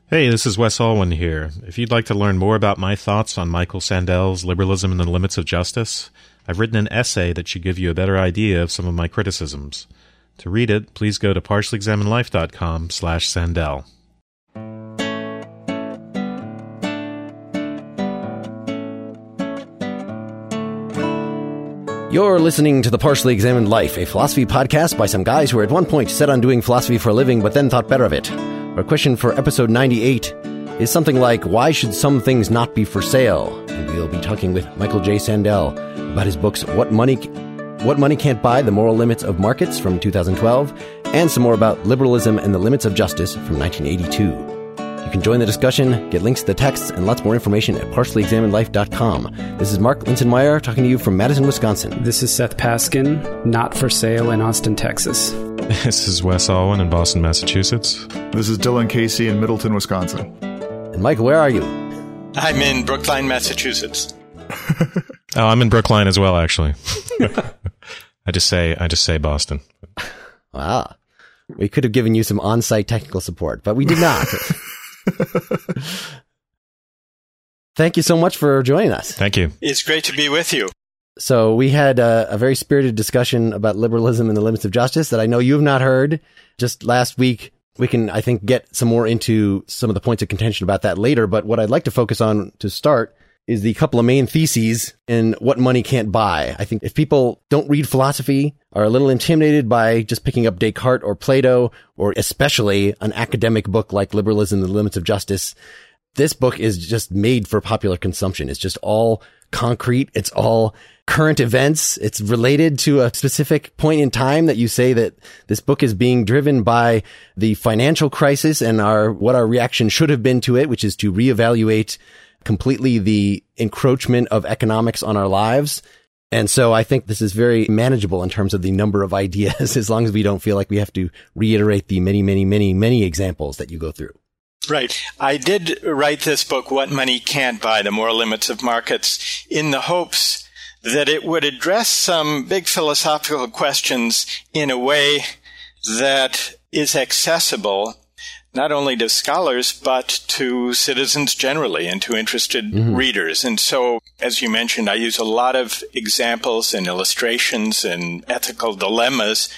Hey, this is Wes Alwan here. If you'd like to learn more about my thoughts on Michael Sandel's Liberalism and the Limits of Justice, I've written an essay that should give you a better idea of some of my criticisms. To read it, please go to partiallyexaminedlife.com/Sandel. You're listening to The Partially Examined Life, a philosophy podcast by some guys who were at one point set on doing philosophy for a living but then thought better of it. Our question for episode 98 is something like, why should some things not be for sale? And we'll be talking with Michael J. Sandel about his books What Money Can't Buy, The Moral Limits of Markets from 2012, and some more about Liberalism and the Limits of Justice from 1982. You can join the discussion, get links to the texts, and lots more information at partiallyexaminedlife.com. This is Mark Linsenmeyer talking to you from Madison, Wisconsin. This is Seth Paskin, not for sale in Austin, Texas. This is Wes Alwan in Boston, Massachusetts. This is Dylan Casey in Middleton, Wisconsin. And Michael, where are you? I'm in Brookline, Massachusetts. Oh, I'm in Brookline as well, actually. I just say Boston. Wow. We could have given you some on-site technical support, but we did not. Thank you so much for joining us. Thank you. It's great to be with you. So we had a very spirited discussion about liberalism and the limits of justice that I know you have not heard. Just last week, we can, I think, get some more into some of the points of contention about that later. But what I'd like to focus on to start is the couple of main theses in What Money Can't Buy. I think if people don't read philosophy, are a little intimidated by just picking up Descartes or Plato, or especially an academic book like Liberalism and the Limits of Justice, this book is just made for popular consumption. It's just all concrete. It's all current events. It's related to a specific point in time that you say that this book is being driven by the financial crisis and what our reaction should have been to it, which is to reevaluate completely the encroachment of economics on our lives. And so I think this is very manageable in terms of the number of ideas, as long as we don't feel like we have to reiterate the many, many, many, many examples that you go through. Right. I did write this book, What Money Can't Buy, The Moral Limits of Markets, in the hopes that it would address some big philosophical questions in a way that is accessible not only to scholars, but to citizens generally and to interested readers. And so, as you mentioned, I use a lot of examples and illustrations and ethical dilemmas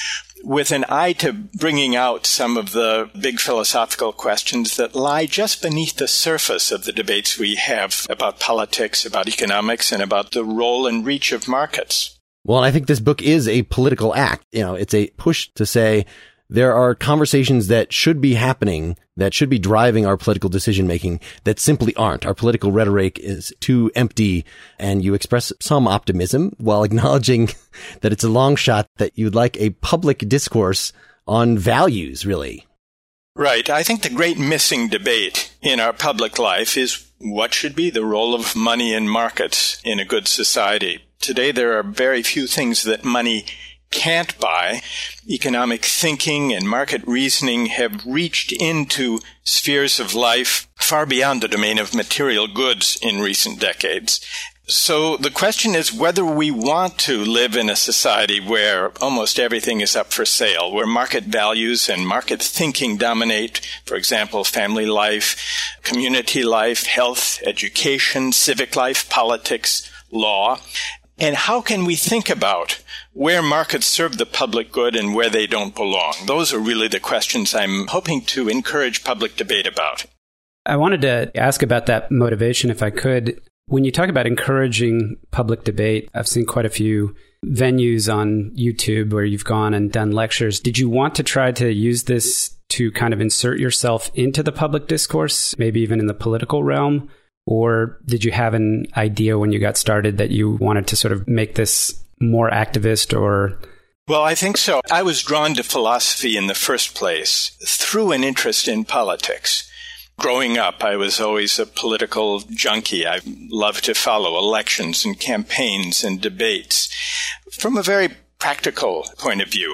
with an eye to bringing out some of the big philosophical questions that lie just beneath the surface of the debates we have about politics, about economics, and about the role and reach of markets. Well, I think this book is a political act. You know, it's a push to say, there are conversations that should be happening, that should be driving our political decision making, that simply aren't. Our political rhetoric is too empty, and you express some optimism while acknowledging that it's a long shot, that you'd like a public discourse on values, really. Right. I think the great missing debate in our public life is what should be the role of money in markets in a good society. Today, there are very few things that money can't buy. Economic thinking and market reasoning have reached into spheres of life far beyond the domain of material goods in recent decades. So the question is whether we want to live in a society where almost everything is up for sale, where market values and market thinking dominate, for example, family life, community life, health, education, civic life, politics, law. And how can we think about where markets serve the public good and where they don't belong? Those are really the questions I'm hoping to encourage public debate about. I wanted to ask about that motivation, if I could. When you talk about encouraging public debate, I've seen quite a few venues on YouTube where you've gone and done lectures. Did you want to try to use this to kind of insert yourself into the public discourse, maybe even in the political realm? Or did you have an idea when you got started that you wanted to sort of make this more activist or? Well, I think so. I was drawn to philosophy in the first place through an interest in politics. Growing up, I was always a political junkie. I loved to follow elections and campaigns and debates from a very practical point of view.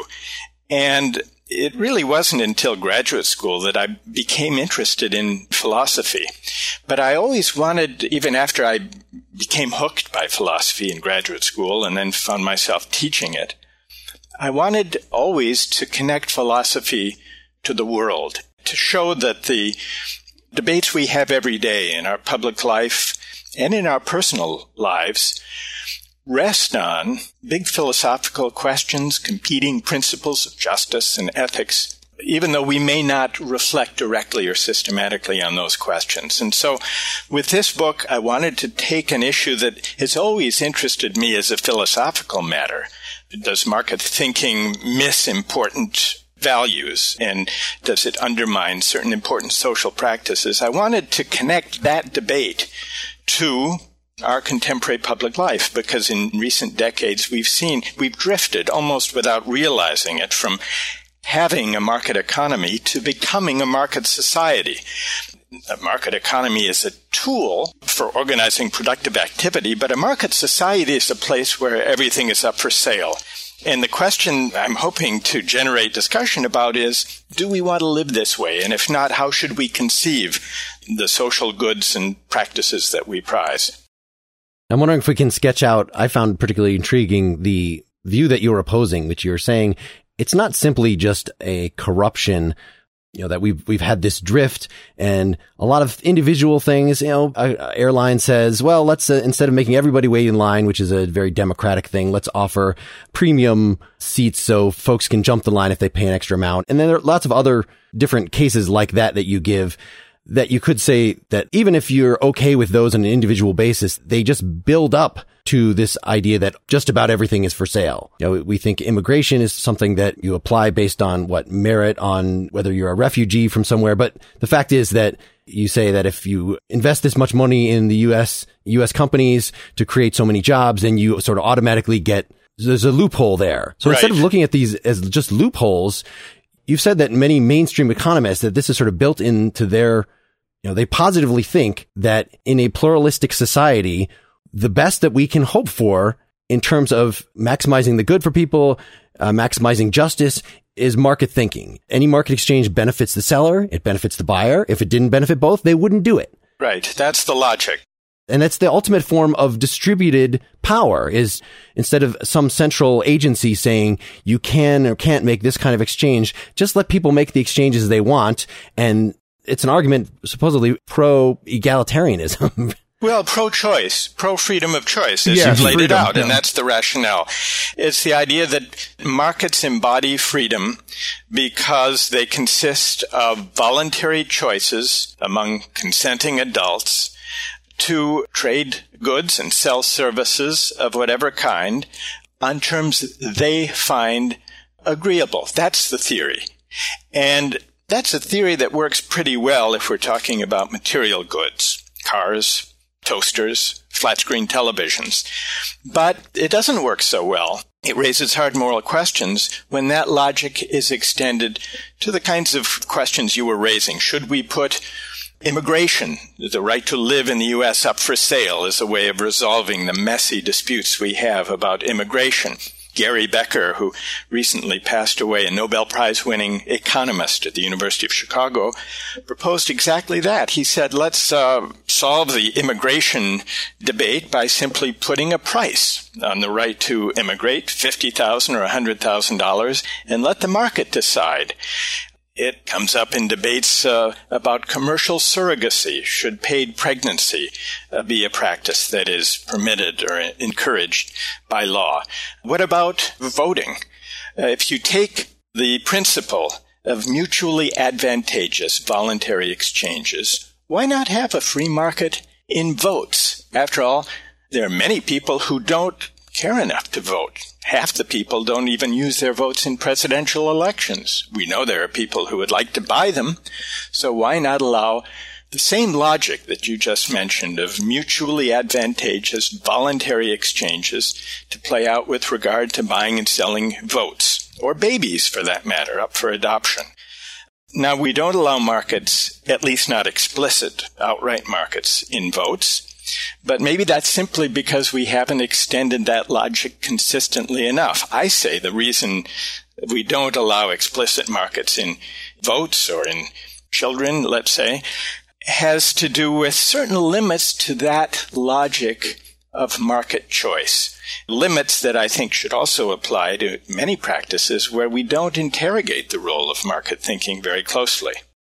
And it really wasn't until graduate school that I became interested in philosophy. But I always wanted, even after I became hooked by philosophy in graduate school and then found myself teaching it, I wanted always to connect philosophy to the world, to show that the debates we have every day in our public life and in our personal lives rest on big philosophical questions, competing principles of justice and ethics, even though we may not reflect directly or systematically on those questions. And so with this book, I wanted to take an issue that has always interested me as a philosophical matter. Does market thinking miss important values, and does it undermine certain important social practices? I wanted to connect that debate to our contemporary public life, because in recent decades we've drifted almost without realizing it from having a market economy to becoming a market society. A market economy is a tool for organizing productive activity, but a market society is a place where everything is up for sale. And the question I'm hoping to generate discussion about is, do we want to live this way? And if not, how should we conceive the social goods and practices that we prize? I'm wondering if we can sketch out, I found particularly intriguing the view that you're opposing, which you're saying it's not simply just a corruption, that we've had this drift and a lot of individual things. An airline says, well, let's instead of making everybody wait in line, which is a very democratic thing, let's offer premium seats so folks can jump the line if they pay an extra amount. And then there are lots of other different cases like that you give, that you could say that even if you're okay with those on an individual basis, they just build up to this idea that just about everything is for sale. We think immigration is something that you apply based on merit, on whether you're a refugee from somewhere. But the fact is that you say that if you invest this much money in the U.S. companies to create so many jobs, then you sort of automatically there's a loophole there. So Instead of looking at these as just loopholes, you've said that many mainstream economists, that this is sort of built into their, they positively think that in a pluralistic society, the best that we can hope for in terms of maximizing the good for people, maximizing justice, is market thinking. Any market exchange benefits the seller, it benefits the buyer. If it didn't benefit both, they wouldn't do it. Right. That's the logic. And that's the ultimate form of distributed power, is instead of some central agency saying you can or can't make this kind of exchange, just let people make the exchanges they want. And it's an argument supposedly pro-egalitarianism. Well, pro-choice, pro-freedom of choice, as you've laid it out, and that's the rationale. It's the idea that markets embody freedom because they consist of voluntary choices among consenting adults to trade goods and sell services of whatever kind on terms they find agreeable. That's the theory. And that's a theory that works pretty well if we're talking about material goods, cars, toasters, flat-screen televisions. But it doesn't work so well. It raises hard moral questions when that logic is extended to the kinds of questions you were raising. Should we put immigration, the right to live in the U.S., up for sale as a way of resolving the messy disputes we have about immigration? Gary Becker, who recently passed away, a Nobel Prize-winning economist at the University of Chicago, proposed exactly that. He said, let's solve the immigration debate by simply putting a price on the right to immigrate, $50,000 or $100,000, and let the market decide. It comes up in debates about commercial surrogacy. Should paid pregnancy be a practice that is permitted or encouraged by law? What about voting? If you take the principle of mutually advantageous voluntary exchanges, why not have a free market in votes? After all, there are many people who don't care enough to vote. Half the people don't even use their votes in presidential elections. We know there are people who would like to buy them, so why not allow the same logic that you just mentioned of mutually advantageous voluntary exchanges to play out with regard to buying and selling votes, or babies for that matter, up for adoption? Now, we don't allow markets, at least not explicit, outright markets, in votes. But maybe that's simply because we haven't extended that logic consistently enough. I say the reason we don't allow explicit markets in votes or in children, let's say, has to do with certain limits to that logic of market choice. Limits that I think should also apply to many practices where we don't interrogate the role of market thinking very closely.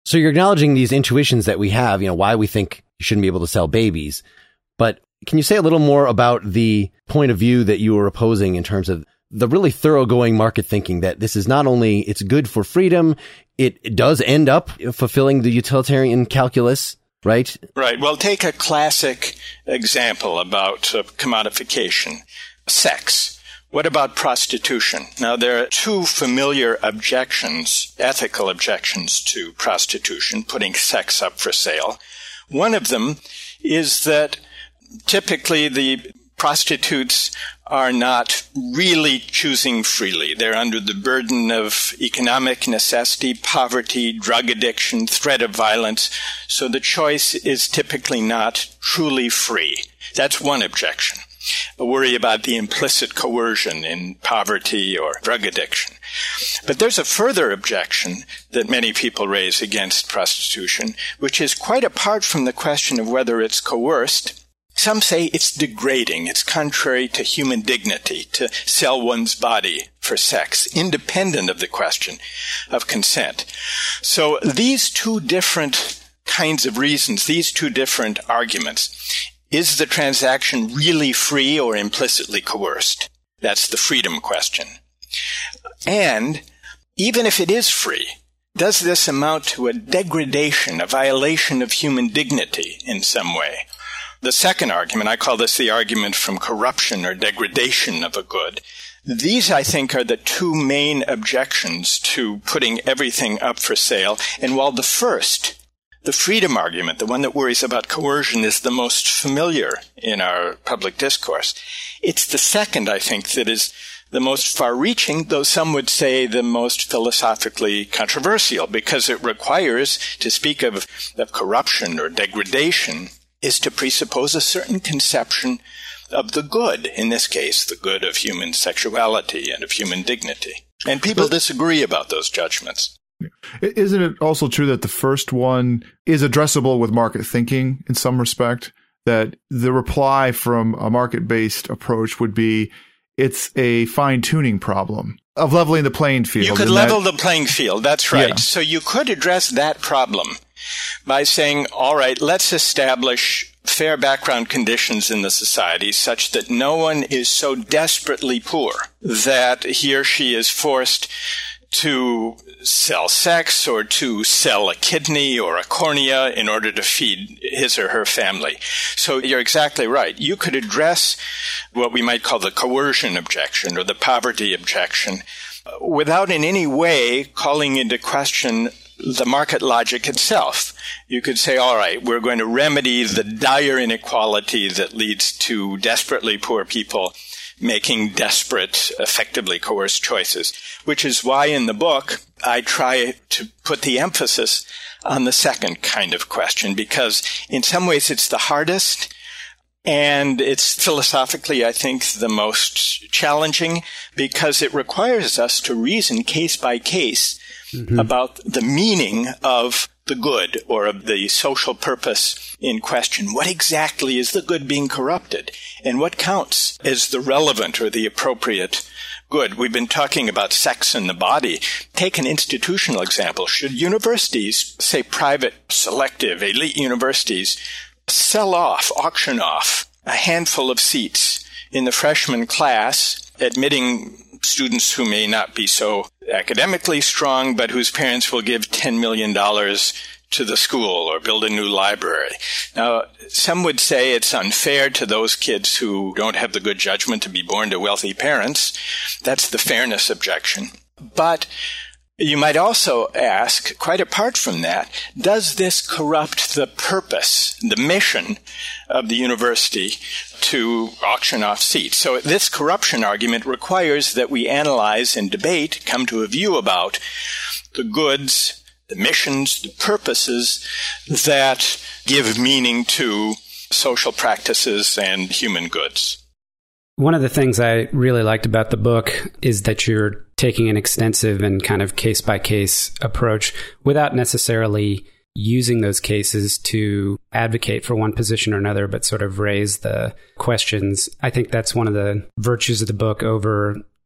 So you're acknowledging these intuitions that we have, why we think you shouldn't be able to sell babies. But can you say a little more about the point of view that you were opposing in terms of the really thoroughgoing market thinking that this is not only, it's good for freedom, it does end up fulfilling the utilitarian calculus, right? Right. Well, take a classic example about commodification. Sex. What about prostitution? Now, there are two familiar objections, ethical objections to prostitution, putting sex up for sale. One of them is that typically the prostitutes are not really choosing freely. They're under the burden of economic necessity, poverty, drug addiction, threat of violence. So the choice is typically not truly free. That's one objection. A worry about the implicit coercion in poverty or drug addiction. But there's a further objection that many people raise against prostitution, which is quite apart from the question of whether it's coerced. Some say it's degrading. It's contrary to human dignity to sell one's body for sex, independent of the question of consent. So these two different kinds of reasons, these two different arguments, is the transaction really free or implicitly coerced? That's the freedom question. And even if it is free, does this amount to a degradation, a violation of human dignity in some way? The second argument, I call this the argument from corruption or degradation of a good. These, I think, are the two main objections to putting everything up for sale. And while the first, the freedom argument, the one that worries about coercion, is the most familiar in our public discourse, it's the second, I think, that is the most far-reaching, though some would say the most philosophically controversial, because it requires, to speak of corruption or degradation, is to presuppose a certain conception of the good, in this case, the good of human sexuality and of human dignity. And people disagree about those judgments. Isn't it also true that the first one is addressable with market thinking in some respect? That the reply from a market-based approach would be, it's a fine-tuning problem of leveling the playing field. You could level the playing field, that's right. Yeah. So you could address that problem by saying, all right, let's establish fair background conditions in the society such that no one is so desperately poor that he or she is forced to sell sex or to sell a kidney or a cornea in order to feed his or her family. So you're exactly right. You could address what we might call the coercion objection or the poverty objection without in any way calling into question the market logic itself. You could say, all right, we're going to remedy the dire inequality that leads to desperately poor people making desperate, effectively coerced choices, which is why in the book I try to put the emphasis on the second kind of question, because in some ways it's the hardest and it's philosophically, I think, the most challenging, because it requires us to reason case by case about the meaning of the good or of the social purpose in question. What exactly is the good being corrupted? And what counts as the relevant or the appropriate good? We've been talking about sex in the body. Take an institutional example. Should universities, say private, selective, elite universities, sell off, auction off a handful of seats in the freshman class, admitting students who may not be so academically strong, but whose parents will give $10 million to the school or build a new library? Now, some would say it's unfair to those kids who don't have the good judgment to be born to wealthy parents. That's the fairness objection. But you might also ask, quite apart from that, does this corrupt the purpose, the mission of the university to auction off seats? So this corruption argument requires that we analyze and debate, come to a view about the goods, the missions, the purposes that give meaning to social practices and human goods. One of the things I really liked about the book is that you're taking an extensive and kind of case-by-case approach without necessarily using those cases to advocate for one position or another, but sort of raise the questions. I think that's one of the virtues of the book over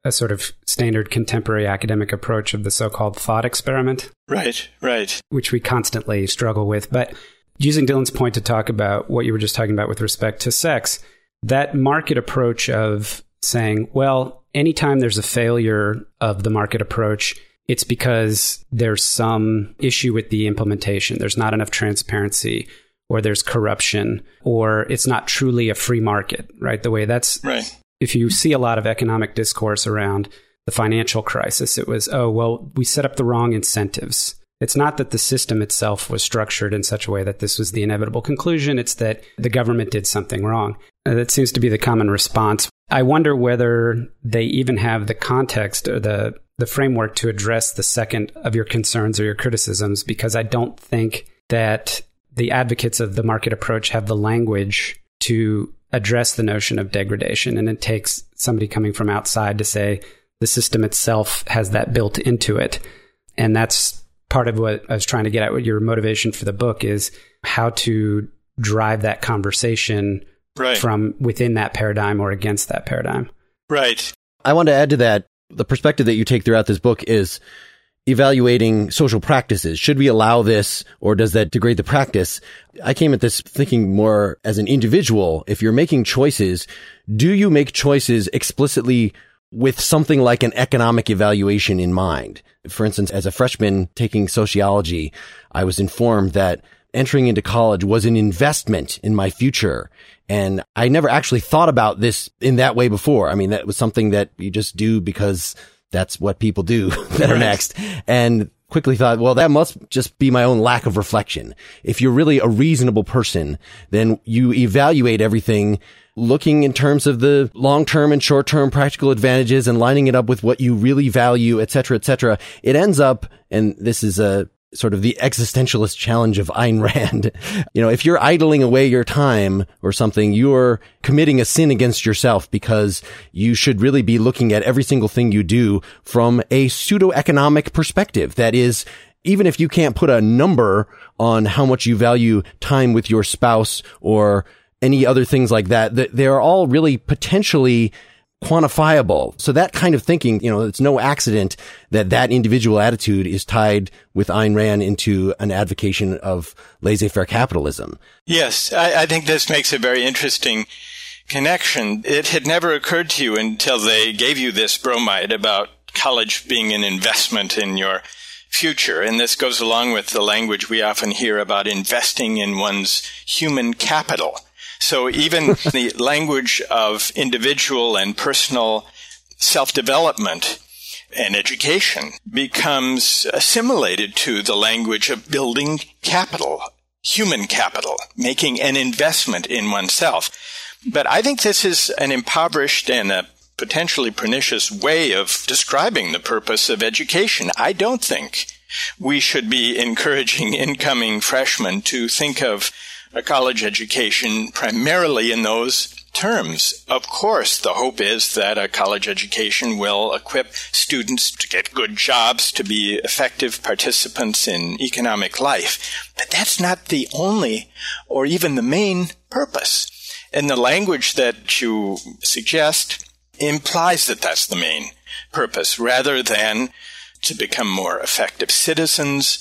a sort of standard contemporary academic approach of the so-called thought experiment. Right. Which we constantly struggle with. But using Dylan's point to talk about what you were just talking about with respect to sex, that market approach of saying, well, anytime there's a failure of the market approach, it's because there's some issue with the implementation. There's not enough transparency, or there's corruption, or it's not truly a free market, right? The way that's... Right. If you see a lot of economic discourse around the financial crisis, it was, oh, well, we set up the wrong incentives. It's not that the system itself was structured in such a way that this was the inevitable conclusion. It's that the government did something wrong. That seems to be the common response. I wonder whether they even have the context or the framework to address the second of your concerns or your criticisms, because I don't think that the advocates of the market approach have the language to address the notion of degradation. And it takes somebody coming from outside to say the system itself has that built into it. And that's part of what I was trying to get at. What your motivation for the book is, how to drive that conversation from within that paradigm or against that paradigm. Right. I want to add to that, the perspective that you take throughout this book is evaluating social practices. Should we allow this, or does that degrade the practice? I came at this thinking more as an individual. If you're making choices, do you make choices explicitly with something like an economic evaluation in mind? For instance, as a freshman taking sociology, I was informed that entering into college was an investment in my future. And I never actually thought about this in that way before. I mean, that was something that you just do because that's what people do that are next. And quickly thought, well, that must just be my own lack of reflection. If you're really a reasonable person, then you evaluate everything looking in terms of the long-term and short-term practical advantages and lining it up with what you really value, et cetera, et cetera. It ends up, and this is a sort of the existentialist challenge of Ayn Rand. If you're idling away your time or something, you're committing a sin against yourself, because you should really be looking at every single thing you do from a pseudo-economic perspective. That is, even if you can't put a number on how much you value time with your spouse or any other things like that, they're all really potentially quantifiable. So that kind of thinking, it's no accident that individual attitude is tied with Ayn Rand into an advocation of laissez-faire capitalism. Yes, I think this makes a very interesting connection. It had never occurred to you until they gave you this bromide about college being an investment in your future. And this goes along with the language we often hear about investing in one's human capital. So even the language of individual and personal self-development and education becomes assimilated to the language of building capital, human capital, making an investment in oneself. But I think this is an impoverished and a potentially pernicious way of describing the purpose of education. I don't think we should be encouraging incoming freshmen to think of a college education primarily in those terms. Of course, the hope is that a college education will equip students to get good jobs, to be effective participants in economic life. But that's not the only or even the main purpose. And the language that you suggest implies that that's the main purpose, rather than to become more effective citizens,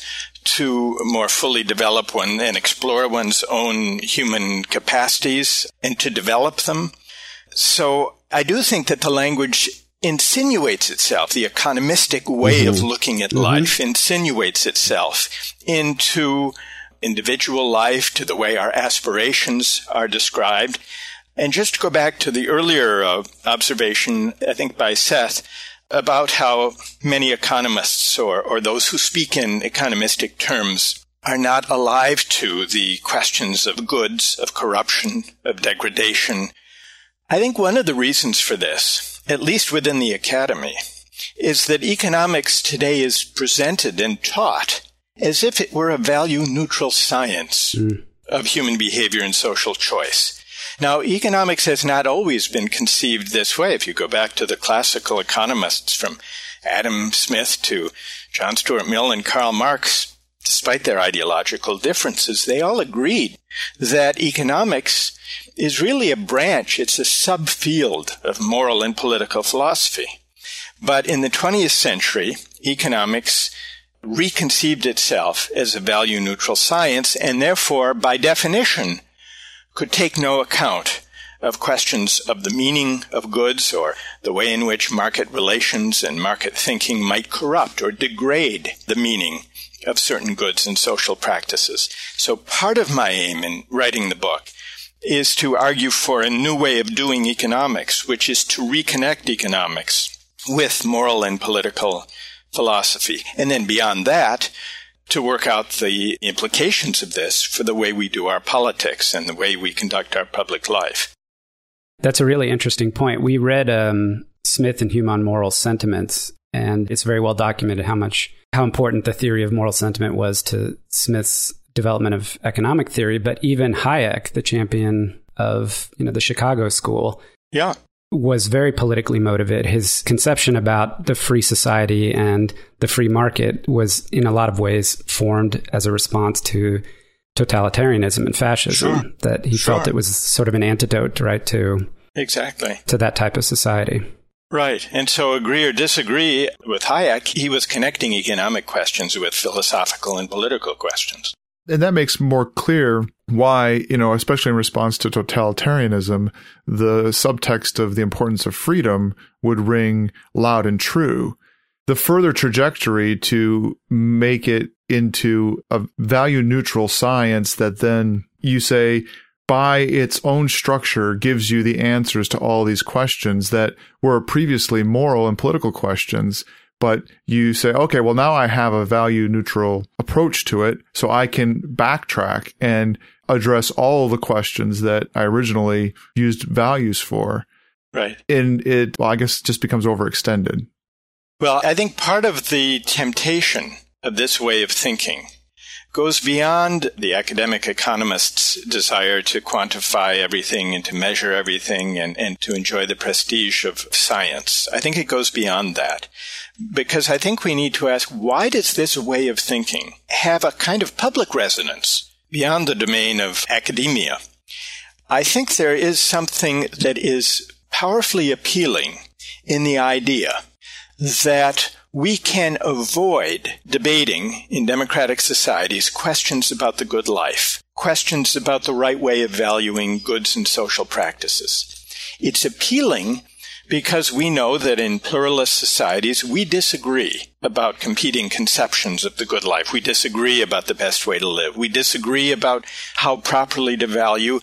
to more fully develop one and explore one's own human capacities and to develop them. So I do think that the language insinuates itself, the economistic way of looking at life insinuates itself into individual life, to the way our aspirations are described. And just to go back to the earlier observation, I think by Seth, about how many economists or those who speak in economistic terms are not alive to the questions of goods, of corruption, of degradation. I think one of the reasons for this, at least within the academy, is that economics today is presented and taught as if it were a value-neutral science of human behavior and social choice. Now, economics has not always been conceived this way. If you go back to the classical economists from Adam Smith to John Stuart Mill and Karl Marx, despite their ideological differences, they all agreed that economics is really a branch, it's a subfield of moral and political philosophy. But in the 20th century, economics reconceived itself as a value-neutral science and therefore, by definition, could take no account of questions of the meaning of goods or the way in which market relations and market thinking might corrupt or degrade the meaning of certain goods and social practices. So part of my aim in writing the book is to argue for a new way of doing economics, which is to reconnect economics with moral and political philosophy. And then beyond that, to work out the implications of this for the way we do our politics and the way we conduct our public life. That's a really interesting point. We read Smith and Hume on Moral Sentiments, and it's very well documented how important the theory of moral sentiment was to Smith's development of economic theory. But even Hayek, the champion of the Chicago School, was very politically motivated. His conception about the free society and the free market was in a lot of ways formed as a response to totalitarianism and fascism, that he felt it was sort of an antidote, right, to that type of society. Right. And so agree or disagree with Hayek, he was connecting economic questions with philosophical and political questions. And that makes more clear why, especially in response to totalitarianism, the subtext of the importance of freedom would ring loud and true. The further trajectory to make it into a value-neutral science that then you say, by its own structure, gives you the answers to all these questions that were previously moral and political questions. But you say, okay, well, now I have a value-neutral approach to it, so I can backtrack and address all the questions that I originally used values for. Right. And it, I guess, just becomes overextended. Well, I think part of the temptation of this way of thinking goes beyond the academic economist's desire to quantify everything and to measure everything and to enjoy the prestige of science. I think it goes beyond that. Because I think we need to ask, why does this way of thinking have a kind of public resonance beyond the domain of academia? I think there is something that is powerfully appealing in the idea that we can avoid debating in democratic societies questions about the good life, questions about the right way of valuing goods and social practices. It's appealing because we know that in pluralist societies, we disagree about competing conceptions of the good life. We disagree about the best way to live. We disagree about how properly to value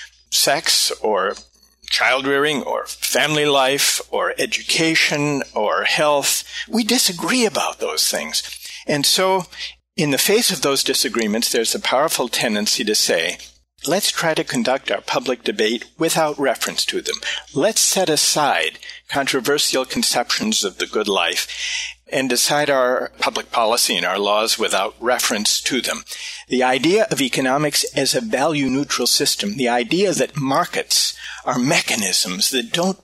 sex or child-rearing or family life or education or health. We disagree about those things. And so, in the face of those disagreements, there's a powerful tendency to say, let's try to conduct our public debate without reference to them. Let's set aside controversial conceptions of the good life and decide our public policy and our laws without reference to them. The idea of economics as a value-neutral system, the idea that markets are mechanisms that don't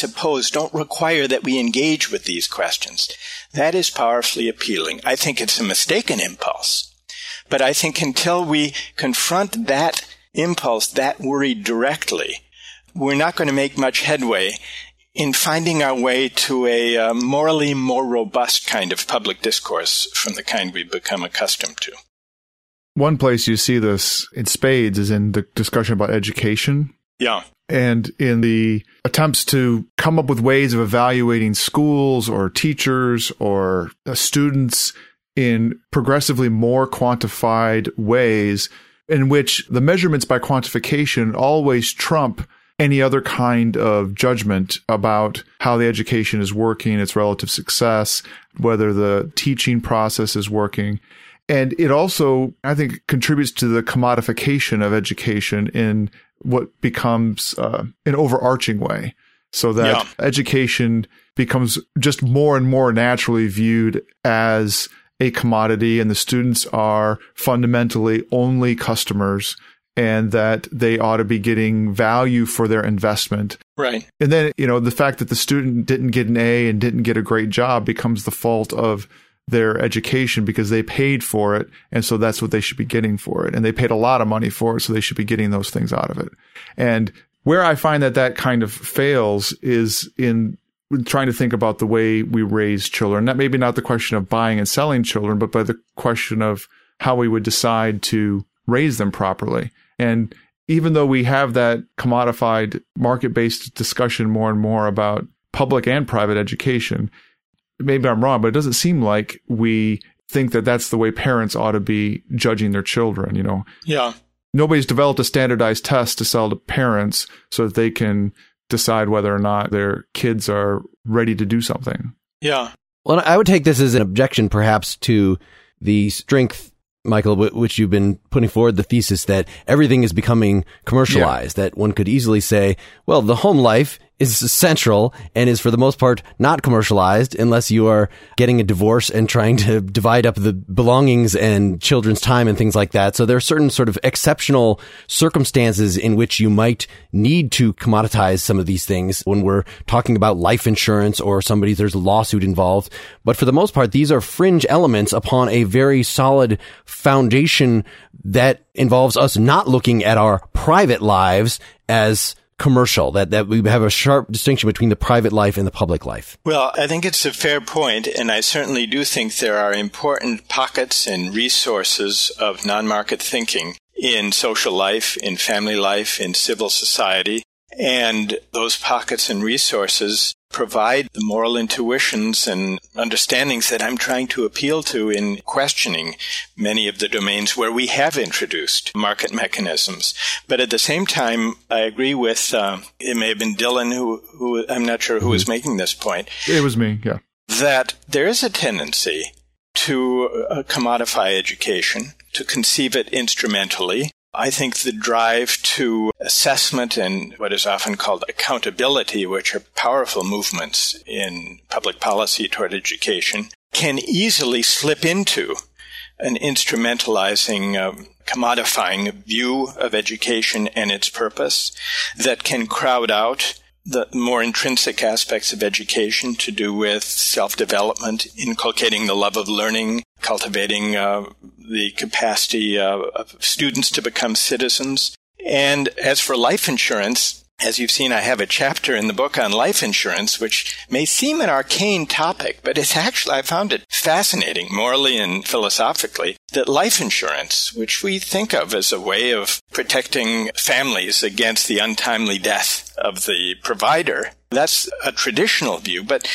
require that we engage with these questions, that is powerfully appealing. I think it's a mistaken impulse. But I think until we confront that impulse, that worry directly, we're not going to make much headway in finding our way to a morally more robust kind of public discourse from the kind we've become accustomed to. One place you see this in spades is in the discussion about education. Yeah. And in the attempts to come up with ways of evaluating schools or teachers or students in progressively more quantified ways, in which the measurements by quantification always trump any other kind of judgment about how the education is working, its relative success, whether the teaching process is working. And it also, I think, contributes to the commodification of education in what becomes an overarching way, so that education becomes just more and more naturally viewed as a commodity, and the students are fundamentally only customers, and that they ought to be getting value for their investment. Right. And then, the fact that the student didn't get an A and didn't get a great job becomes the fault of their education because they paid for it, and so that's what they should be getting for it. And they paid a lot of money for it, so they should be getting those things out of it. And where I find that kind of fails is in trying to think about the way we raise children. That maybe not the question of buying and selling children, but by the question of how we would decide to raise them properly. And even though we have that commodified market-based discussion more and more about public and private education, maybe I'm wrong, but it doesn't seem like we think that that's the way parents ought to be judging their children, Yeah. Nobody's developed a standardized test to sell to parents so that they can decide whether or not their kids are ready to do something. Yeah. Well, I would take this as an objection perhaps to the strength, Michael, which you've been putting forward, the thesis that everything is becoming commercialized, that one could easily say, well, the home life is central and is for the most part not commercialized unless you are getting a divorce and trying to divide up the belongings and children's time and things like that. So there are certain sort of exceptional circumstances in which you might need to commoditize some of these things when we're talking about life insurance or there's a lawsuit involved. But for the most part, these are fringe elements upon a very solid foundation that involves us not looking at our private lives as commercial, that we have a sharp distinction between the private life and the public life. Well, I think it's a fair point, and I certainly do think there are important pockets and resources of non-market thinking in social life, in family life, in civil society, and those pockets and resources provide the moral intuitions and understandings that I'm trying to appeal to in questioning many of the domains where we have introduced market mechanisms. But at the same time, I agree with, it may have been Dylan who I'm not sure who was making this point. It was me, yeah. That there is a tendency to commodify education, to conceive it instrumentally. I think the drive to assessment and what is often called accountability, which are powerful movements in public policy toward education, can easily slip into an instrumentalizing, commodifying view of education and its purpose that can crowd out the more intrinsic aspects of education to do with self-development, inculcating the love of learning, cultivating the capacity of students to become citizens. And as for life insurance, as you've seen, I have a chapter in the book on life insurance, which may seem an arcane topic, but it's actually, I found it fascinating, morally and philosophically, that life insurance, which we think of as a way of protecting families against the untimely death of the provider, that's a traditional view, but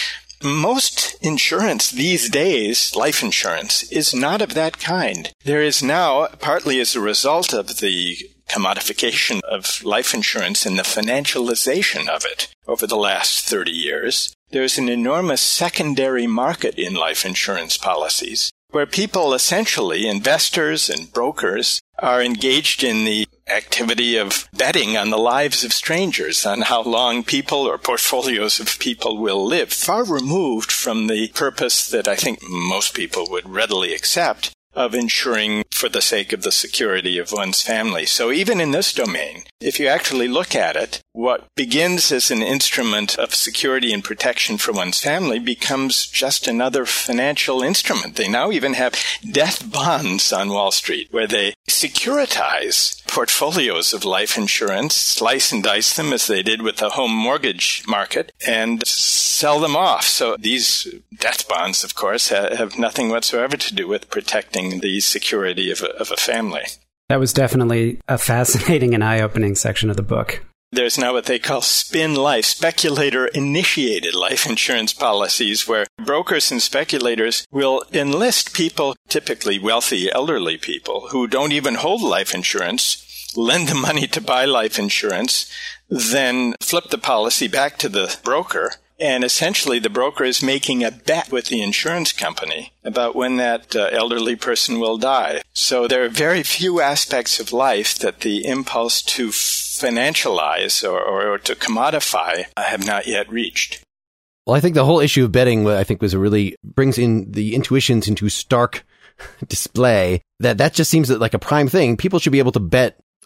most insurance these days, life insurance, is not of that kind. There is now, partly as a result of the commodification of life insurance and the financialization of it over the last 30 years, there's an enormous secondary market in life insurance policies where people, essentially investors and brokers, are engaged in the activity of betting on the lives of strangers, on how long people or portfolios of people will live, far removed from the purpose that I think most people would readily accept of ensuring for the sake of the security of one's family. So even in this domain, if you actually look at it, what begins as an instrument of security and protection for one's family becomes just another financial instrument. They now even have death bonds on Wall Street where they securitize portfolios of life insurance, slice and dice them as they did with the home mortgage market, and sell them off. So these death bonds, of course, have nothing whatsoever to do with protecting the security of a family. That was definitely a fascinating and eye-opening section of the book. There's now what they call spin life, speculator-initiated life insurance policies, where brokers and speculators will enlist people, typically wealthy elderly people, who don't even hold life insurance, lend them money to buy life insurance, then flip the policy back to the broker. And essentially, the broker is making a bet with the insurance company about when that elderly person will die. So there are very few aspects of life that the impulse to financialize or to commodify have not yet reached. Well, I think the whole issue of betting, I think, brings in the intuitions into stark display. That just seems like a prime thing. People should be able to bet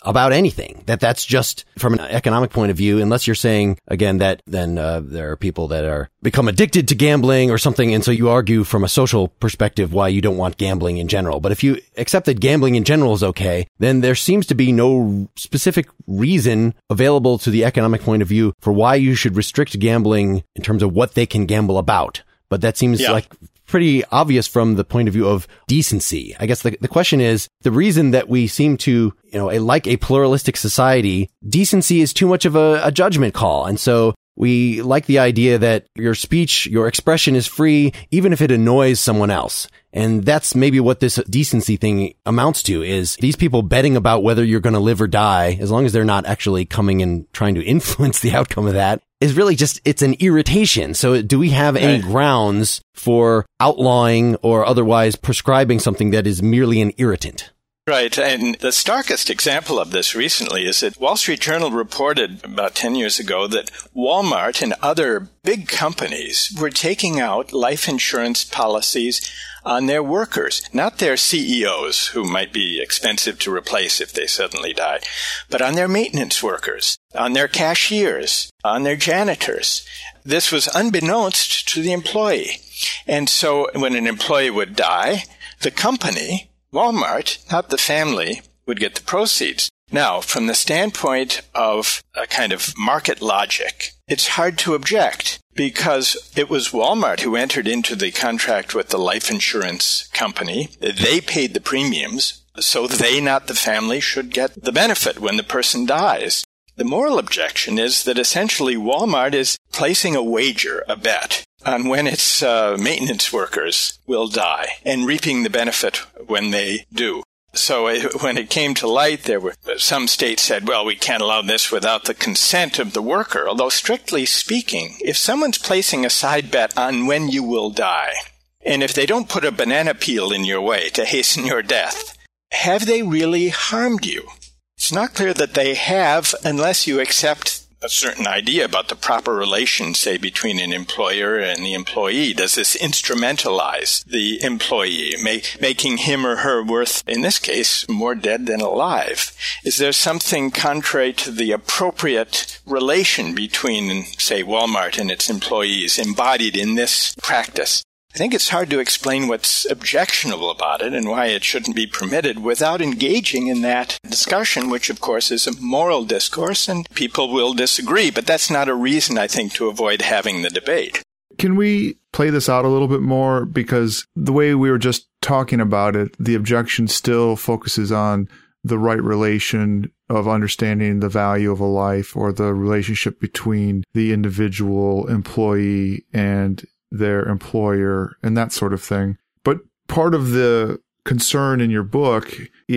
about anything. That's just from an economic point of view, unless you're saying, again, that then there are people that are become addicted to gambling or something. And so you argue from a social perspective why you don't want gambling in general. But if you accept that gambling in general is okay, then there seems to be no specific reason available to the economic point of view for why you should restrict gambling in terms of what they can gamble about. But that seems like pretty obvious from the point of view of decency. I guess the question is, the reason that we seem to, like a pluralistic society, decency is too much of a judgment call. And so we like the idea that your speech, your expression is free, even if it annoys someone else. And that's maybe what this decency thing amounts to, is these people betting about whether you're going to live or die, as long as they're not actually coming and trying to influence the outcome of that, is really just, it's an irritation. So do we have any grounds for outlawing or otherwise prescribing something that is merely an irritant? Right. And the starkest example of this recently is that Wall Street Journal reported about 10 years ago that Walmart and other big companies were taking out life insurance policies on their workers, not their CEOs, who might be expensive to replace if they suddenly die, but on their maintenance workers, on their cashiers, on their janitors. This was unbeknownst to the employee. And so when an employee would die, the company, Walmart, not the family, would get the proceeds. Now, from the standpoint of a kind of market logic, it's hard to object because it was Walmart who entered into the contract with the life insurance company. They paid the premiums, so they, not the family, should get the benefit when the person dies. The moral objection is that essentially Walmart is placing a wager, a bet, on when its maintenance workers will die and reaping the benefit when they do. So when it came to light, there were some states said, well, we can't allow this without the consent of the worker. Although strictly speaking, if someone's placing a side bet on when you will die, and if they don't put a banana peel in your way to hasten your death, have they really harmed you? It's not clear that they have unless you accept a certain idea about the proper relation, say, between an employer and the employee. Does this instrumentalize the employee, making him or her worth, in this case, more dead than alive? Is there something contrary to the appropriate relation between, say, Walmart and its employees embodied in this practice? I think it's hard to explain what's objectionable about it and why it shouldn't be permitted without engaging in that discussion, which, of course, is a moral discourse, and people will disagree. But that's not a reason, I think, to avoid having the debate. Can we play this out a little bit more? Because the way we were just talking about it, the objection still focuses on the right relation of understanding the value of a life or the relationship between the individual employee and their employer and that sort of thing. But part of the concern in your book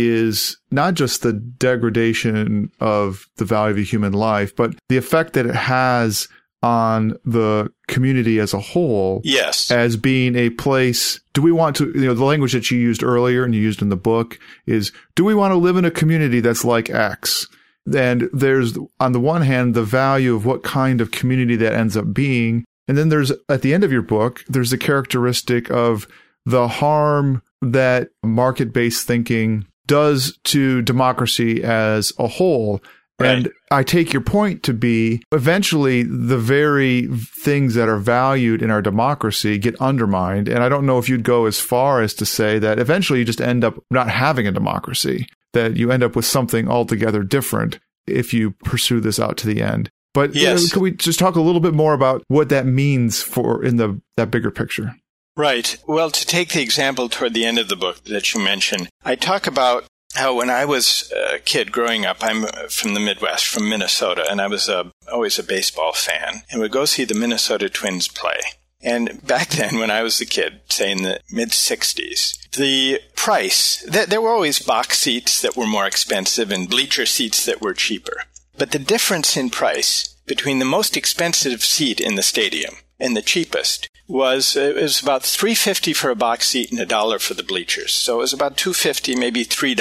is not just the degradation of the value of a human life, but the effect that it has on the community as a whole. Yes. As being a place, do we want to, the language that you used earlier and you used in the book is, do we want to live in a community that's like X? And there's, on the one hand, the value of what kind of community that ends up being. And then there's, at the end of your book, there's the characteristic of the harm that market-based thinking does to democracy as a whole. Right. And I take your point to be, eventually, the very things that are valued in our democracy get undermined. And I don't know if you'd go as far as to say that eventually you just end up not having a democracy, that you end up with something altogether different if you pursue this out to the end. But yes. Could we just talk a little bit more about what that means for in that bigger picture? Right. Well, to take the example toward the end of the book that you mentioned, I talk about how when I was a kid growing up, I'm from the Midwest, from Minnesota, and I was always a baseball fan and would go see the Minnesota Twins play. And back then, when I was a kid, say in the mid-'60s, the price, there were always box seats that were more expensive and bleacher seats that were cheaper. But the difference in price between the most expensive seat in the stadium and the cheapest was about $3.50 for a box seat and $1 for the bleachers. So it was about $2.50, maybe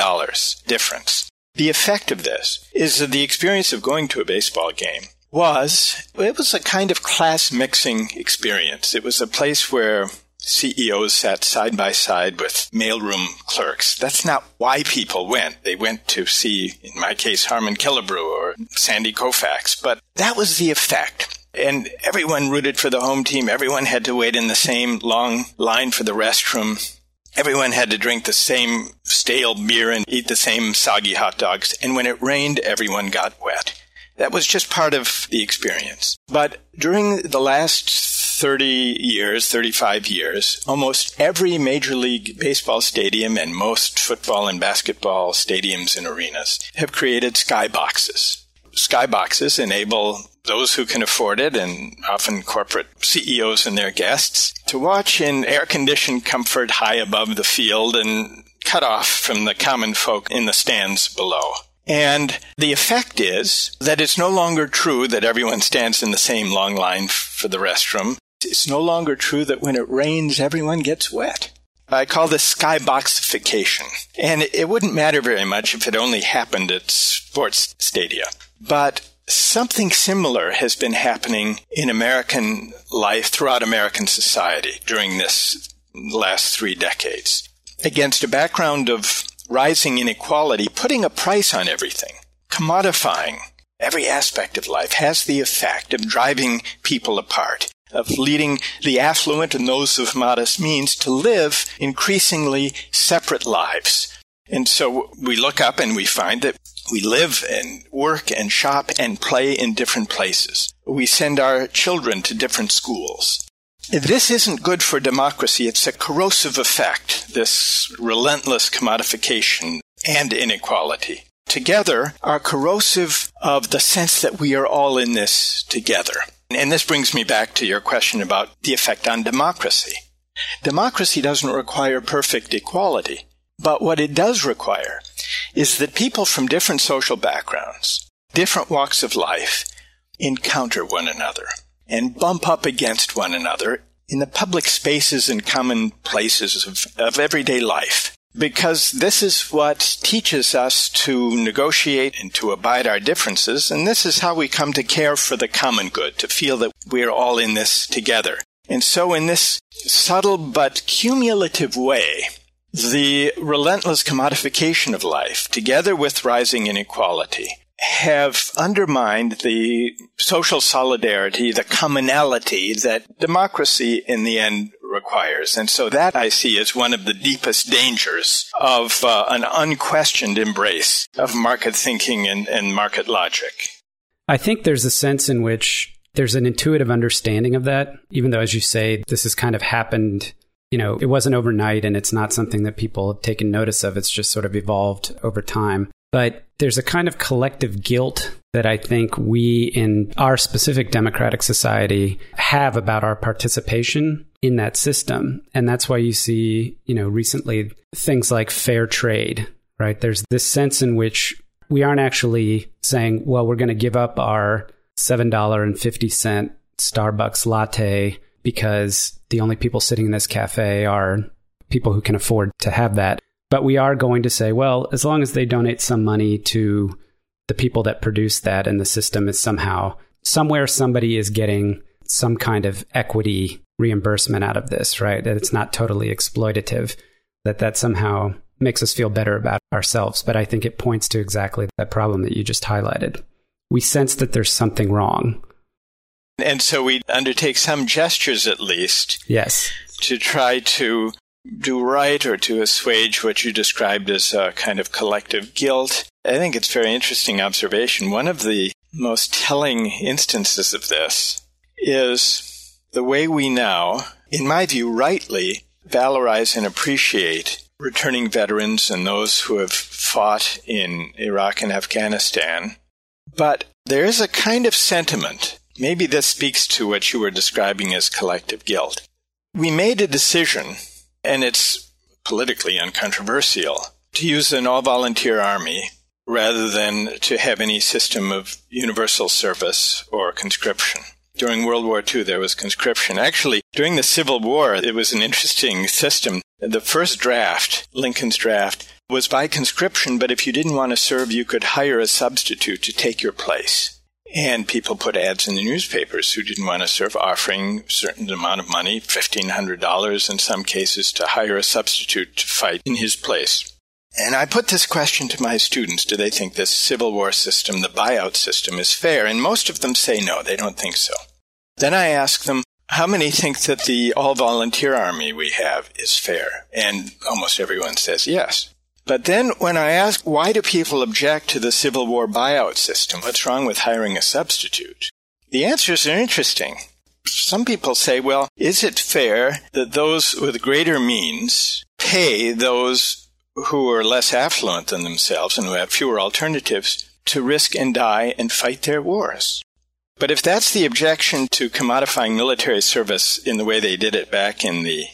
$3 difference. The effect of this is that the experience of going to a baseball game was a kind of class mixing experience. It was a place where CEOs sat side by side with mailroom clerks. That's not why people went. They went to see, in my case, Harmon Killebrew or Sandy Koufax. But that was the effect. And everyone rooted for the home team. Everyone had to wait in the same long line for the restroom. Everyone had to drink the same stale beer and eat the same soggy hot dogs. And when it rained, everyone got wet. That was just part of the experience. But during the last 35 years, almost every Major League Baseball stadium and most football and basketball stadiums and arenas have created skyboxes. Skyboxes enable those who can afford it, and often corporate CEOs and their guests, to watch in air-conditioned comfort high above the field and cut off from the common folk in the stands below. And the effect is that it's no longer true that everyone stands in the same long line for the restroom. It's no longer true that when it rains, everyone gets wet. I call this skyboxification. And it wouldn't matter very much if it only happened at sports stadia. But something similar has been happening in American life, throughout American society during this last 3 decades. Against a background of rising inequality, putting a price on everything, commodifying every aspect of life has the effect of driving people apart, of leading the affluent and those of modest means to live increasingly separate lives. And so we look up and we find that we live and work and shop and play in different places. We send our children to different schools. This isn't good for democracy. It's a corrosive effect, this relentless commodification and inequality. Together are corrosive of the sense that we are all in this together. And this brings me back to your question about the effect on democracy. Democracy doesn't require perfect equality, but what it does require is that people from different social backgrounds, different walks of life, encounter one another and bump up against one another in the public spaces and common places of everyday life. Because this is what teaches us to negotiate and to abide our differences, and this is how we come to care for the common good, to feel that we're all in this together. And so in this subtle but cumulative way, the relentless commodification of life, together with rising inequality, have undermined the social solidarity, the commonality that democracy in the end requires. And so that I see as one of the deepest dangers of an unquestioned embrace of market thinking and market logic. I think there's a sense in which there's an intuitive understanding of that, even though, as you say, this has kind of happened. You know, it wasn't overnight and it's not something that people have taken notice of. It's just sort of evolved over time. But there's a kind of collective guilt that I think we in our specific democratic society have about our participation in that system. And that's why you see, recently things like fair trade, right? There's this sense in which we aren't actually saying, well, we're going to give up our $7.50 Starbucks latte because the only people sitting in this cafe are people who can afford to have that. But we are going to say, well, as long as they donate some money to the people that produce that and the system is somewhere somebody is getting some kind of equity reimbursement out of this, right? That it's not totally exploitative, that somehow makes us feel better about ourselves. But I think it points to exactly that problem that you just highlighted. We sense that there's something wrong. And so we undertake some gestures at least. Yes. To try to do right or to assuage what you described as a kind of collective guilt. I think it's a very interesting observation. One of the most telling instances of this is the way we now, in my view, rightly valorize and appreciate returning veterans and those who have fought in Iraq and Afghanistan. But there is a kind of sentiment, maybe this speaks to what you were describing as collective guilt. We made a decision, and it's politically uncontroversial, to use an all-volunteer army rather than to have any system of universal service or conscription. During World War II, there was conscription. Actually, during the Civil War, it was an interesting system. The first draft, Lincoln's draft, was by conscription, but if you didn't want to serve, you could hire a substitute to take your place. And people put ads in the newspapers who didn't want to serve, offering a certain amount of money, $1,500 in some cases, to hire a substitute to fight in his place. And I put this question to my students. Do they think this Civil War system, the buyout system, is fair? And most of them say no, they don't think so. Then I ask them, how many think that the all-volunteer army we have is fair? And almost everyone says yes. But then when I ask, why do people object to the Civil War buyout system? What's wrong with hiring a substitute? The answers are interesting. Some people say, well, is it fair that those with greater means pay those who are less affluent than themselves and who have fewer alternatives to risk and die and fight their wars? But if that's the objection to commodifying military service in the way they did it back in the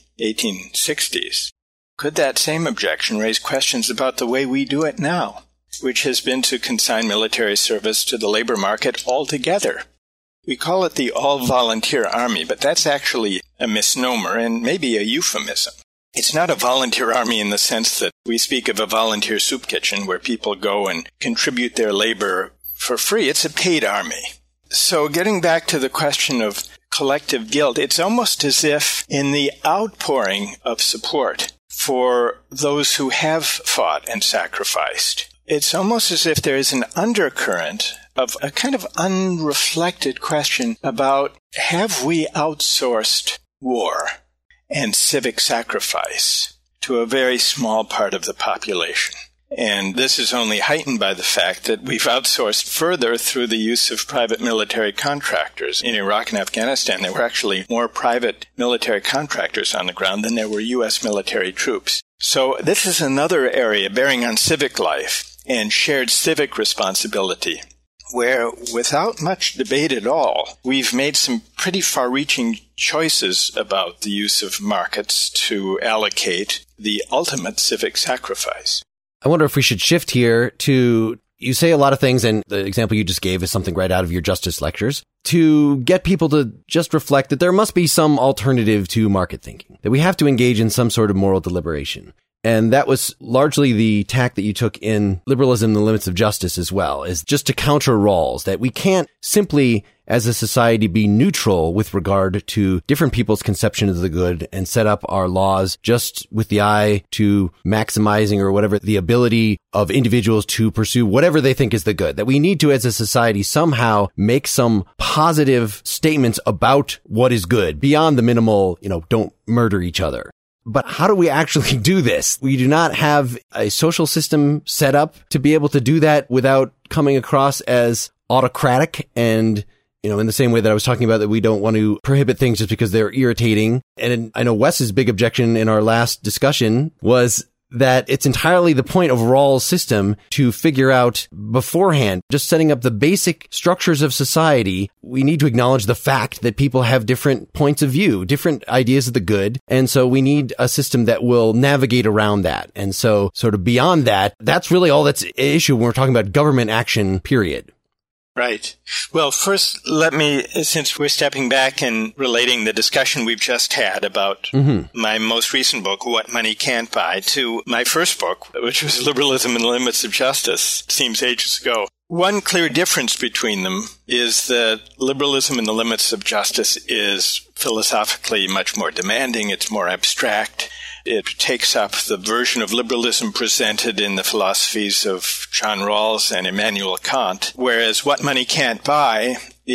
1860s, could that same objection raise questions about the way we do it now, which has been to consign military service to the labor market altogether? We call it the all-volunteer army, but that's actually a misnomer and maybe a euphemism. It's not a volunteer army in the sense that we speak of a volunteer soup kitchen where people go and contribute their labor for free. It's a paid army. So getting back to the question of collective guilt, it's almost as if in the outpouring of support for those who have fought and sacrificed, it's almost as if there is an undercurrent of a kind of unreflected question about, have we outsourced war and civic sacrifice to a very small part of the population? And this is only heightened by the fact that we've outsourced further through the use of private military contractors. In Iraq and Afghanistan, there were actually more private military contractors on the ground than there were U.S. military troops. So this is another area bearing on civic life and shared civic responsibility, where without much debate at all, we've made some pretty far-reaching choices about the use of markets to allocate the ultimate civic sacrifice. I wonder if we should shift here to, you say a lot of things, and the example you just gave is something right out of your justice lectures, to get people to just reflect that there must be some alternative to market thinking, that we have to engage in some sort of moral deliberation. And that was largely the tack that you took in Liberalism and the Limits of Justice as well, is just to counter Rawls, that we can't simply, as a society, be neutral with regard to different people's conception of the good and set up our laws just with the eye to maximizing or whatever the ability of individuals to pursue whatever they think is the good. That we need to, as a society, somehow make some positive statements about what is good beyond the minimal, don't murder each other. But how do we actually do this? We do not have a social system set up to be able to do that without coming across as autocratic and, in the same way that I was talking about, that we don't want to prohibit things just because they're irritating. And I know Wes's big objection in our last discussion was that it's entirely the point of Rawls' system to figure out beforehand, just setting up the basic structures of society. We need to acknowledge the fact that people have different points of view, different ideas of the good. And so we need a system that will navigate around that. And so sort of beyond that, that's really all that's an issue when we're talking about government action, period. Right. Well, first, let me, since we're stepping back and relating the discussion we've just had about my most recent book, What Money Can't Buy, to my first book, which was Liberalism and the Limits of Justice, seems ages ago. One clear difference between them is that Liberalism and the Limits of Justice is philosophically much more demanding. It's more abstract. It takes up the version of liberalism presented in the philosophies of John Rawls and Immanuel Kant, whereas What Money Can't Buy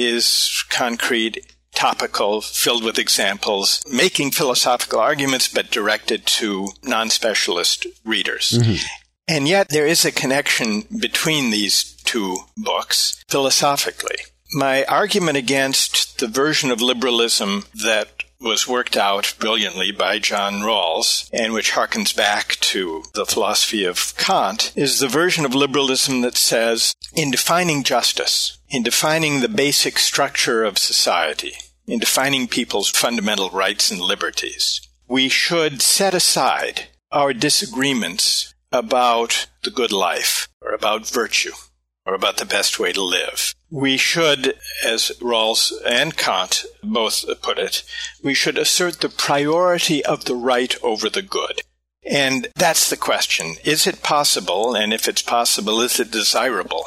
is concrete, topical, filled with examples, making philosophical arguments but directed to non-specialist readers. Mm-hmm. And yet there is a connection between these two books philosophically. My argument against the version of liberalism that was worked out brilliantly by John Rawls, and which harkens back to the philosophy of Kant, is the version of liberalism that says, in defining justice, in defining the basic structure of society, in defining people's fundamental rights and liberties, we should set aside our disagreements about the good life, or about virtue, or about the best way to live. We should, as Rawls and Kant both put it, we should assert the priority of the right over the good. And that's the question. Is it possible, and if it's possible, is it desirable,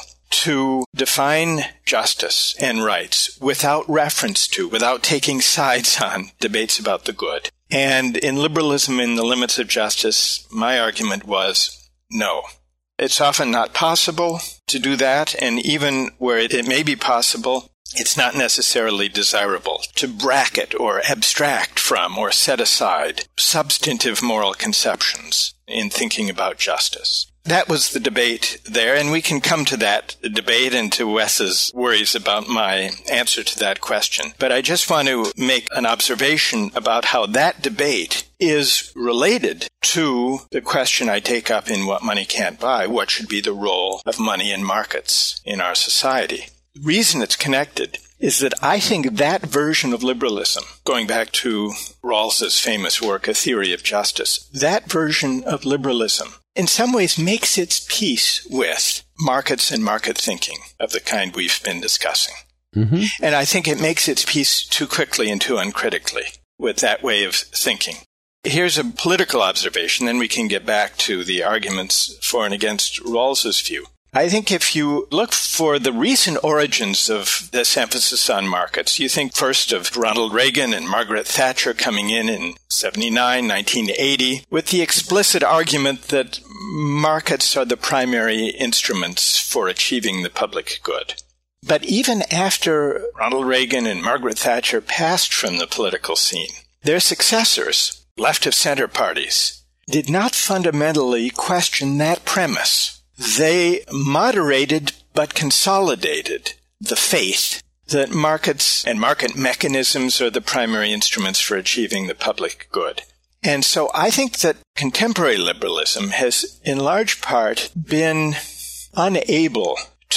to define justice and rights without reference to, without taking sides on debates about the good. And in Liberalism in the Limits of Justice, my argument was no. It's often not possible to do that, and even where it may be possible, it's not necessarily desirable to bracket or abstract from or set aside substantive moral conceptions in thinking about justice. That was the debate there, and we can come to that debate and to Wes's worries about my answer to that question. But I just want to make an observation about how that debate is related to the question I take up in What Money Can't Buy: what should be the role of money in markets in our society? The reason it's connected is that I think that version of liberalism, going back to Rawls's famous work, A Theory of Justice, that version of liberalism in some ways makes its peace with markets and market thinking of the kind we've been discussing. Mm-hmm. And I think it makes its peace too quickly and too uncritically with that way of thinking. Here's a political observation, then we can get back to the arguments for and against Rawls's view. I think if you look for the recent origins of this emphasis on markets, you think first of Ronald Reagan and Margaret Thatcher coming in 79, 1980, with the explicit argument that markets are the primary instruments for achieving the public good. But even after Ronald Reagan and Margaret Thatcher passed from the political scene, their successors, left-of-center parties, did not fundamentally question that premise. They moderated but consolidated the faith that markets and market mechanisms are the primary instruments for achieving the public good. And so I think that contemporary liberalism has in large part been unable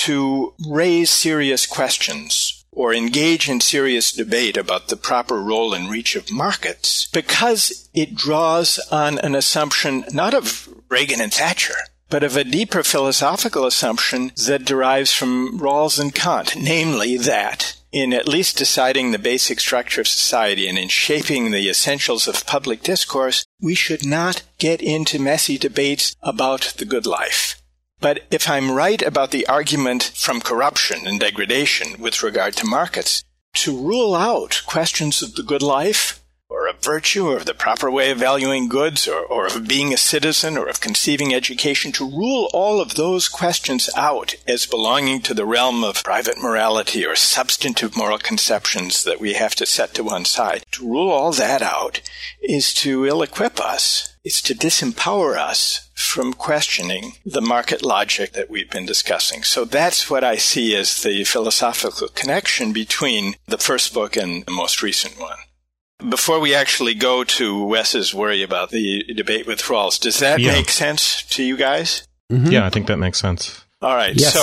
to raise serious questions or engage in serious debate about the proper role and reach of markets because it draws on an assumption not of Reagan and Thatcher, but of a deeper philosophical assumption that derives from Rawls and Kant, namely that in at least deciding the basic structure of society and in shaping the essentials of public discourse, we should not get into messy debates about the good life. But if I'm right about the argument from corruption and degradation with regard to markets, to rule out questions of the good life, or of virtue, or of the proper way of valuing goods, or of being a citizen, or of conceiving education, to rule all of those questions out as belonging to the realm of private morality or substantive moral conceptions that we have to set to one side. To rule all that out is to ill-equip us. It's to disempower us from questioning the market logic that we've been discussing. So that's what I see as the philosophical connection between the first book and the most recent one. Before we actually go to Wes's worry about the debate with Rawls, does that make sense to you guys? Mm-hmm. Yeah, I think that makes sense. All right. Yes.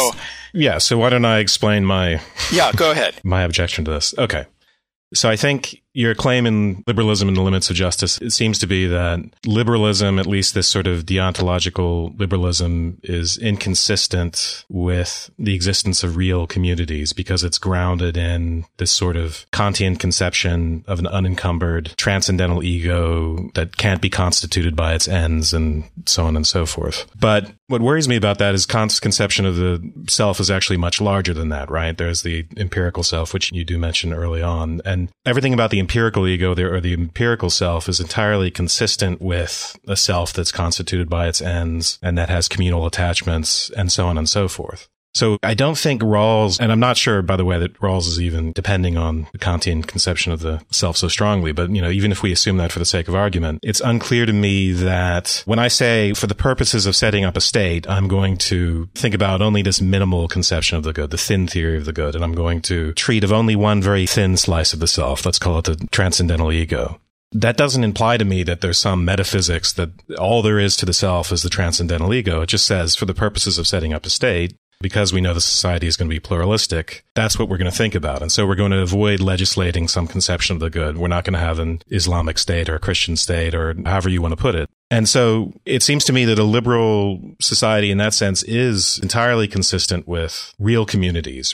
So why don't I explain my go ahead. My objection to this. Okay. So I think your claim in Liberalism and the Limits of Justice, it seems to be that liberalism, at least this sort of deontological liberalism, is inconsistent with the existence of real communities because it's grounded in this sort of Kantian conception of an unencumbered transcendental ego that can't be constituted by its ends and so on and so forth. But what worries me about that is Kant's conception of the self is actually much larger than that, right? There's the empirical self, which you do mention early on. And everything about the empirical ego there, or the empirical self, is entirely consistent with a self that's constituted by its ends and that has communal attachments and so on and so forth. So I don't think Rawls, and I'm not sure, by the way, that Rawls is even depending on the Kantian conception of the self so strongly, but, even if we assume that for the sake of argument, it's unclear to me that when I say, for the purposes of setting up a state, I'm going to think about only this minimal conception of the good, the thin theory of the good, and I'm going to treat of only one very thin slice of the self. Let's call it the transcendental ego. That doesn't imply to me that there's some metaphysics that all there is to the self is the transcendental ego. It just says, for the purposes of setting up a state, because we know the society is going to be pluralistic, that's what we're going to think about. And so we're going to avoid legislating some conception of the good. We're not going to have an Islamic state or a Christian state or however you want to put it. And so it seems to me that a liberal society in that sense is entirely consistent with real communities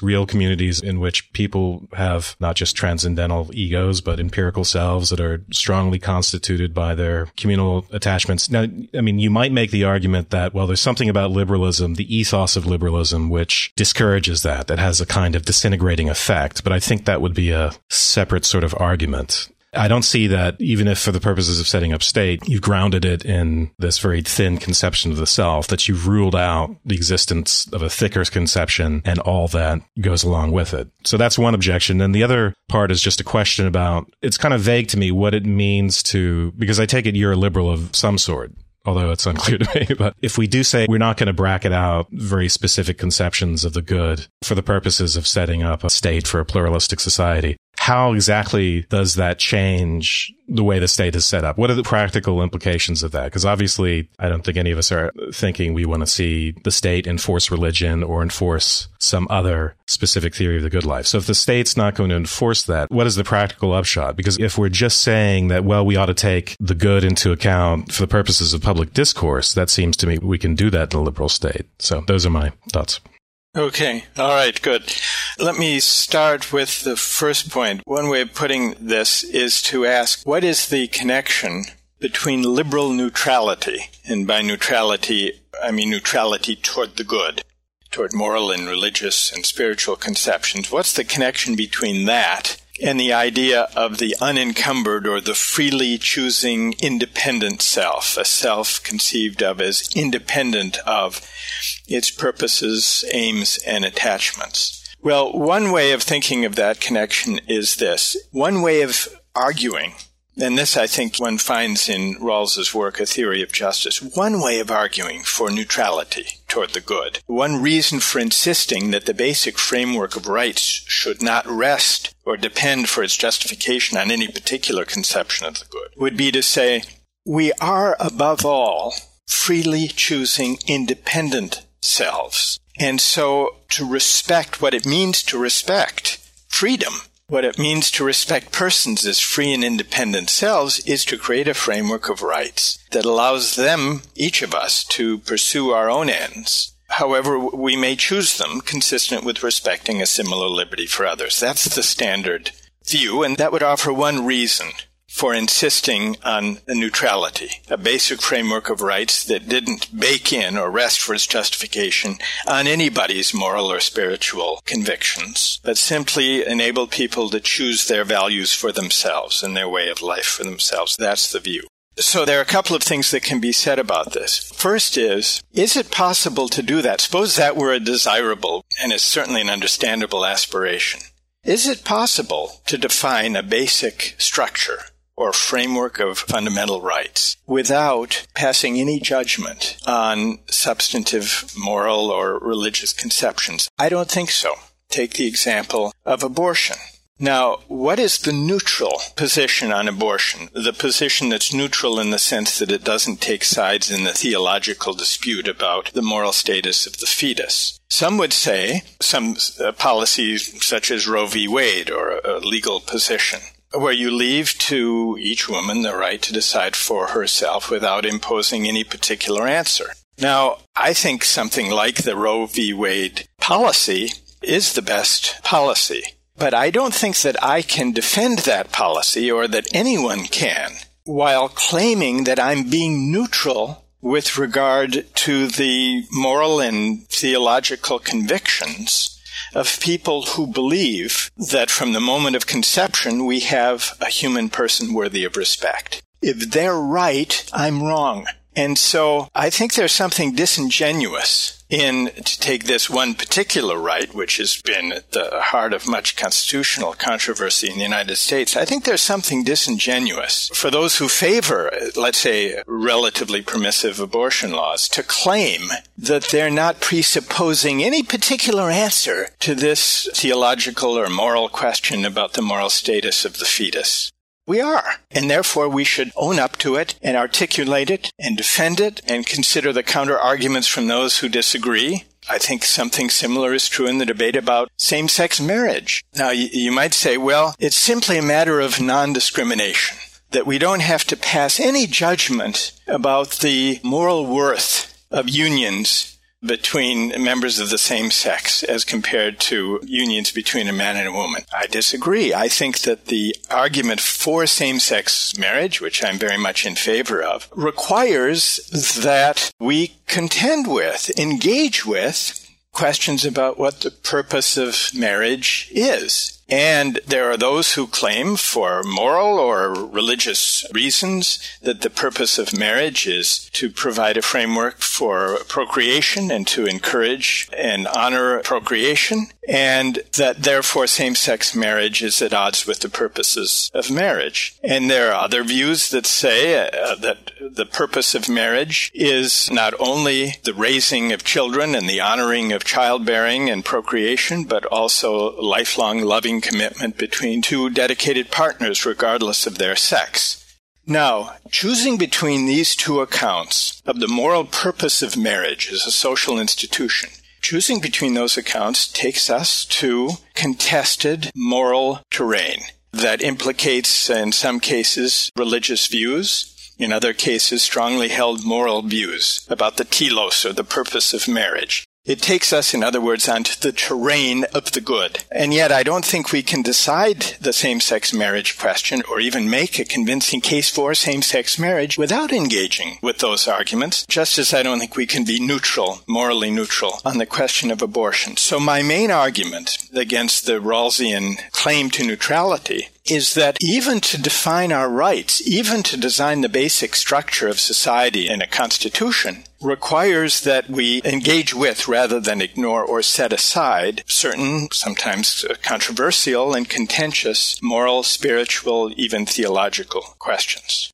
in which people have not just transcendental egos, but empirical selves that are strongly constituted by their communal attachments. Now, I mean, you might make the argument that, well, there's something about liberalism, the ethos of liberalism, which discourages that has a kind of disintegrating effect. But I think that would be a separate sort of argument. I don't see that, even if for the purposes of setting up state, you've grounded it in this very thin conception of the self, that you've ruled out the existence of a thicker conception and all that goes along with it. So that's one objection. And the other part is just a question about, it's kind of vague to me what it means to, because I take it you're a liberal of some sort, although it's unclear to me. But if we do say we're not going to bracket out very specific conceptions of the good for the purposes of setting up a state for a pluralistic society, how exactly does that change the way the state is set up? What are the practical implications of that? Because obviously, I don't think any of us are thinking we want to see the state enforce religion or enforce some other specific theory of the good life. So if the state's not going to enforce that, what is the practical upshot? Because if we're just saying that, well, we ought to take the good into account for the purposes of public discourse, that seems to me we can do that in a liberal state. So those are my thoughts. Okay. All right. Good. Let me start with the first point. One way of putting this is to ask, what is the connection between liberal neutrality, and by neutrality, I mean neutrality toward the good, toward moral and religious and spiritual conceptions. What's the connection between that and the idea of the unencumbered or the freely choosing independent self, a self conceived of as independent of its purposes, aims, and attachments? Well, one way of thinking of that connection is this. One way of arguing, and this I think one finds in Rawls's work, A Theory of Justice, one way of arguing for neutrality toward the good, one reason for insisting that the basic framework of rights should not rest or depend for its justification on any particular conception of the good, would be to say, we are above all freely choosing independent selves. And so to respect what it means to respect freedom, what it means to respect persons as free and independent selves, is to create a framework of rights that allows them, each of us, to pursue our own ends, however we may choose them, consistent with respecting a similar liberty for others. That's the standard view, and that would offer one reason for insisting on neutrality, a basic framework of rights that didn't bake in or rest for its justification on anybody's moral or spiritual convictions, but simply enabled people to choose their values for themselves and their way of life for themselves. That's the view. So there are a couple of things that can be said about this. First is it possible to do that? Suppose that were a desirable, and is certainly an understandable aspiration. Is it possible to define a basic structure or framework of fundamental rights without passing any judgment on substantive moral or religious conceptions? I don't think so. Take the example of abortion. Now, what is the neutral position on abortion? The position that's neutral in the sense that it doesn't take sides in the theological dispute about the moral status of the fetus. Some would say some policies such as Roe v. Wade, or a legal position, where you leave to each woman the right to decide for herself without imposing any particular answer. Now, I think something like the Roe v. Wade policy is the best policy, but I don't think that I can defend that policy, or that anyone can, while claiming that I'm being neutral with regard to the moral and theological convictions of people who believe that from the moment of conception we have a human person worthy of respect. If they're right, I'm wrong. And so I think there's something disingenuous in, to take this one particular right, which has been at the heart of much constitutional controversy in the United States. I think there's something disingenuous for those who favor, let's say, relatively permissive abortion laws, to claim that they're not presupposing any particular answer to this theological or moral question about the moral status of the fetus. We are, and therefore we should own up to it and articulate it and defend it and consider the counter-arguments from those who disagree. I think something similar is true in the debate about same-sex marriage. Now, you might say, well, it's simply a matter of non-discrimination. that we don't have to pass any judgment about the moral worth of unions between members of the same sex as compared to unions between a man and a woman. I disagree. I think that the argument for same-sex marriage, which I'm very much in favor of, requires that we contend with, engage with, questions about what the purpose of marriage is. And there are those who claim for moral or religious reasons that the purpose of marriage is to provide a framework for procreation and to encourage and honor procreation, and that therefore same-sex marriage is at odds with the purposes of marriage. And there are other views that say that the purpose of marriage is not only the raising of children and the honoring of childbearing and procreation, but also lifelong loving commitment between two dedicated partners regardless of their sex. Now, choosing between these two accounts of the moral purpose of marriage as a social institution, choosing between those accounts takes us to contested moral terrain that implicates, in some cases, religious views, in other cases, strongly held moral views about the telos, or the purpose of marriage. It takes us, in other words, onto the terrain of the good. And yet I don't think we can decide the same-sex marriage question or even make a convincing case for same-sex marriage without engaging with those arguments, just as I don't think we can be neutral, morally neutral, on the question of abortion. So my main argument against the Rawlsian claim to neutrality is that even to define our rights, even to design the basic structure of society in a constitution, requires that we engage with rather than ignore or set aside certain, sometimes controversial and contentious moral, spiritual, even theological questions.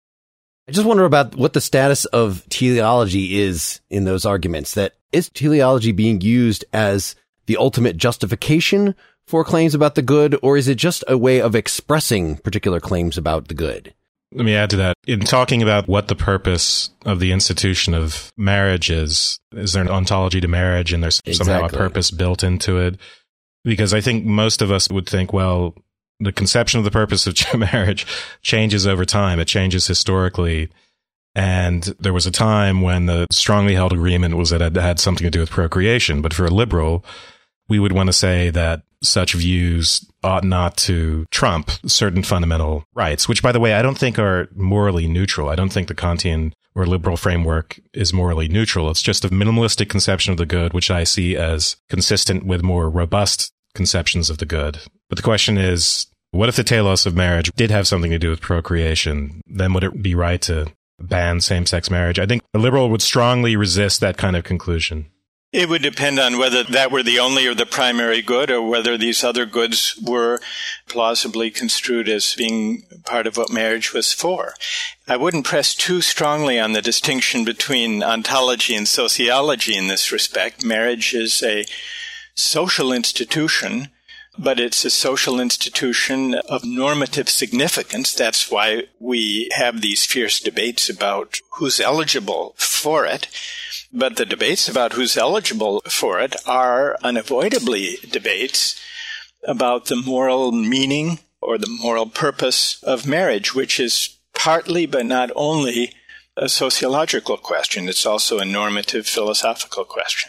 I just wonder about what the status of teleology is in those arguments. That is teleology being used as the ultimate justification for claims about the good, or is it just a way of expressing particular claims about the good? Let me add to that. In talking about what the purpose of the institution of marriage is there an ontology to marriage, and there's somehow a purpose built into it? Because I think most of us would think, well, the conception of the purpose of marriage changes over time. It changes historically. And there was a time when the strongly held agreement was that it had something to do with procreation. But for a liberal, we would want to say that such views ought not to trump certain fundamental rights, which, by the way, I don't think are morally neutral. I don't think the Kantian or liberal framework is morally neutral. It's just a minimalistic conception of the good, which I see as consistent with more robust conceptions of the good. But the question is, what if the telos of marriage did have something to do with procreation? Then would it be right to ban same-sex marriage? I think a liberal would strongly resist that kind of conclusion. It would depend on whether that were the only or the primary good, or whether these other goods were plausibly construed as being part of what marriage was for. I wouldn't press too strongly on the distinction between ontology and sociology in this respect. Marriage is a social institution, but it's a social institution of normative significance. That's why we have these fierce debates about who's eligible for it. But the debates about who's eligible for it are unavoidably debates about the moral meaning or the moral purpose of marriage, which is partly but not only a sociological question. It's also a normative philosophical question.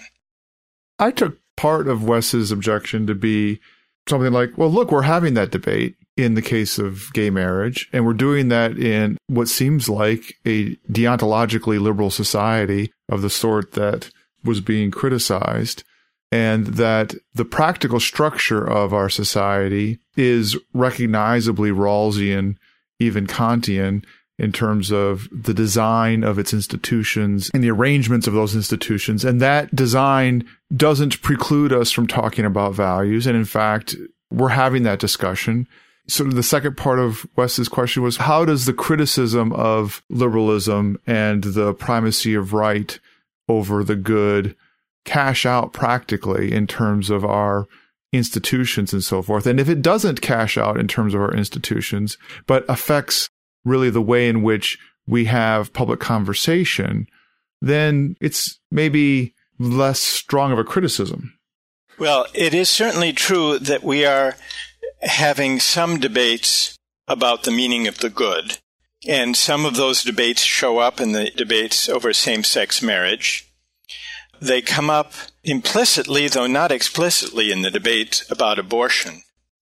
I took part of Wes's objection to be something like, well, look, we're having that debate in the case of gay marriage, and we're doing that in what seems like a deontologically liberal society of the sort that was being criticized, and that the practical structure of our society is recognizably Rawlsian, even Kantian, in terms of the design of its institutions and the arrangements of those institutions. And that design doesn't preclude us from talking about values. And in fact, we're having that discussion. So the second part of Wes's question was, how does the criticism of liberalism and the primacy of right over the good cash out practically in terms of our institutions and so forth? And if it doesn't cash out in terms of our institutions, but affects really the way in which we have public conversation, then it's maybe less strong of a criticism. Well, it is certainly true that we are having some debates about the meaning of the good. And some of those debates show up in the debates over same-sex marriage. They come up implicitly, though not explicitly, in the debate about abortion.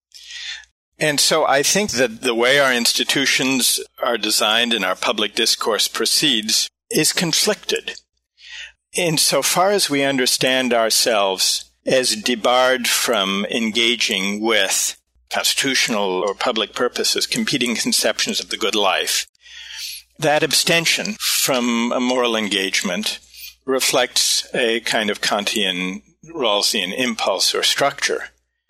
And so I think that the way our institutions are designed and our public discourse proceeds is conflicted. Insofar as we understand ourselves as debarred from engaging with constitutional or public purposes, competing conceptions of the good life, that abstention from a moral engagement reflects a kind of Kantian, Rawlsian impulse or structure.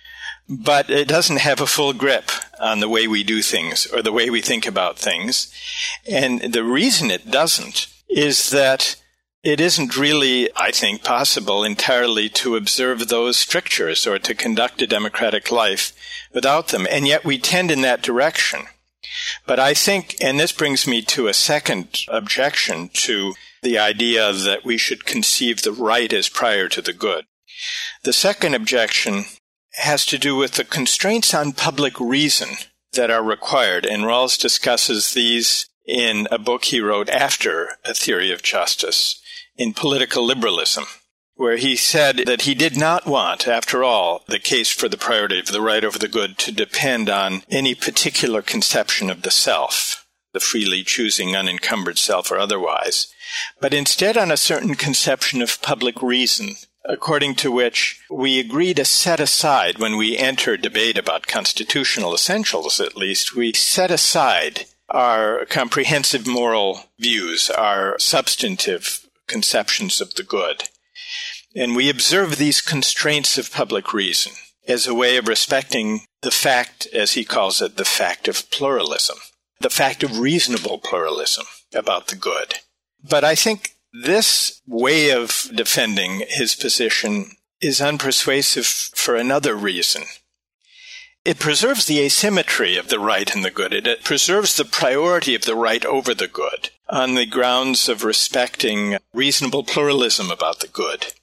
But it doesn't have a full grip on the way we do things or the way we think about things. And the reason it doesn't is that it isn't really, I think, possible entirely to observe those strictures or to conduct a democratic life without them. And yet we tend in that direction. But I think, and this brings me to a second objection to the idea that we should conceive the right as prior to the good. The second objection has to do with the constraints on public reason that are required. And Rawls discusses these in a book he wrote after A Theory of Justice, in Political Liberalism, where he said that he did not want, after all, the case for the priority of the right over the good to depend on any particular conception of the self, the freely choosing, unencumbered self or otherwise, but instead on a certain conception of public reason, according to which we agree to set aside, when we enter debate about constitutional essentials at least, we set aside our comprehensive moral views, our substantive conceptions of the good. And we observe these constraints of public reason as a way of respecting the fact, as he calls it, the fact of pluralism, the fact of reasonable pluralism about the good. But I think this way of defending his position is unpersuasive for another reason. It preserves the asymmetry of the right and the good. It preserves the priority of the right over the good on the grounds of respecting reasonable pluralism about the good.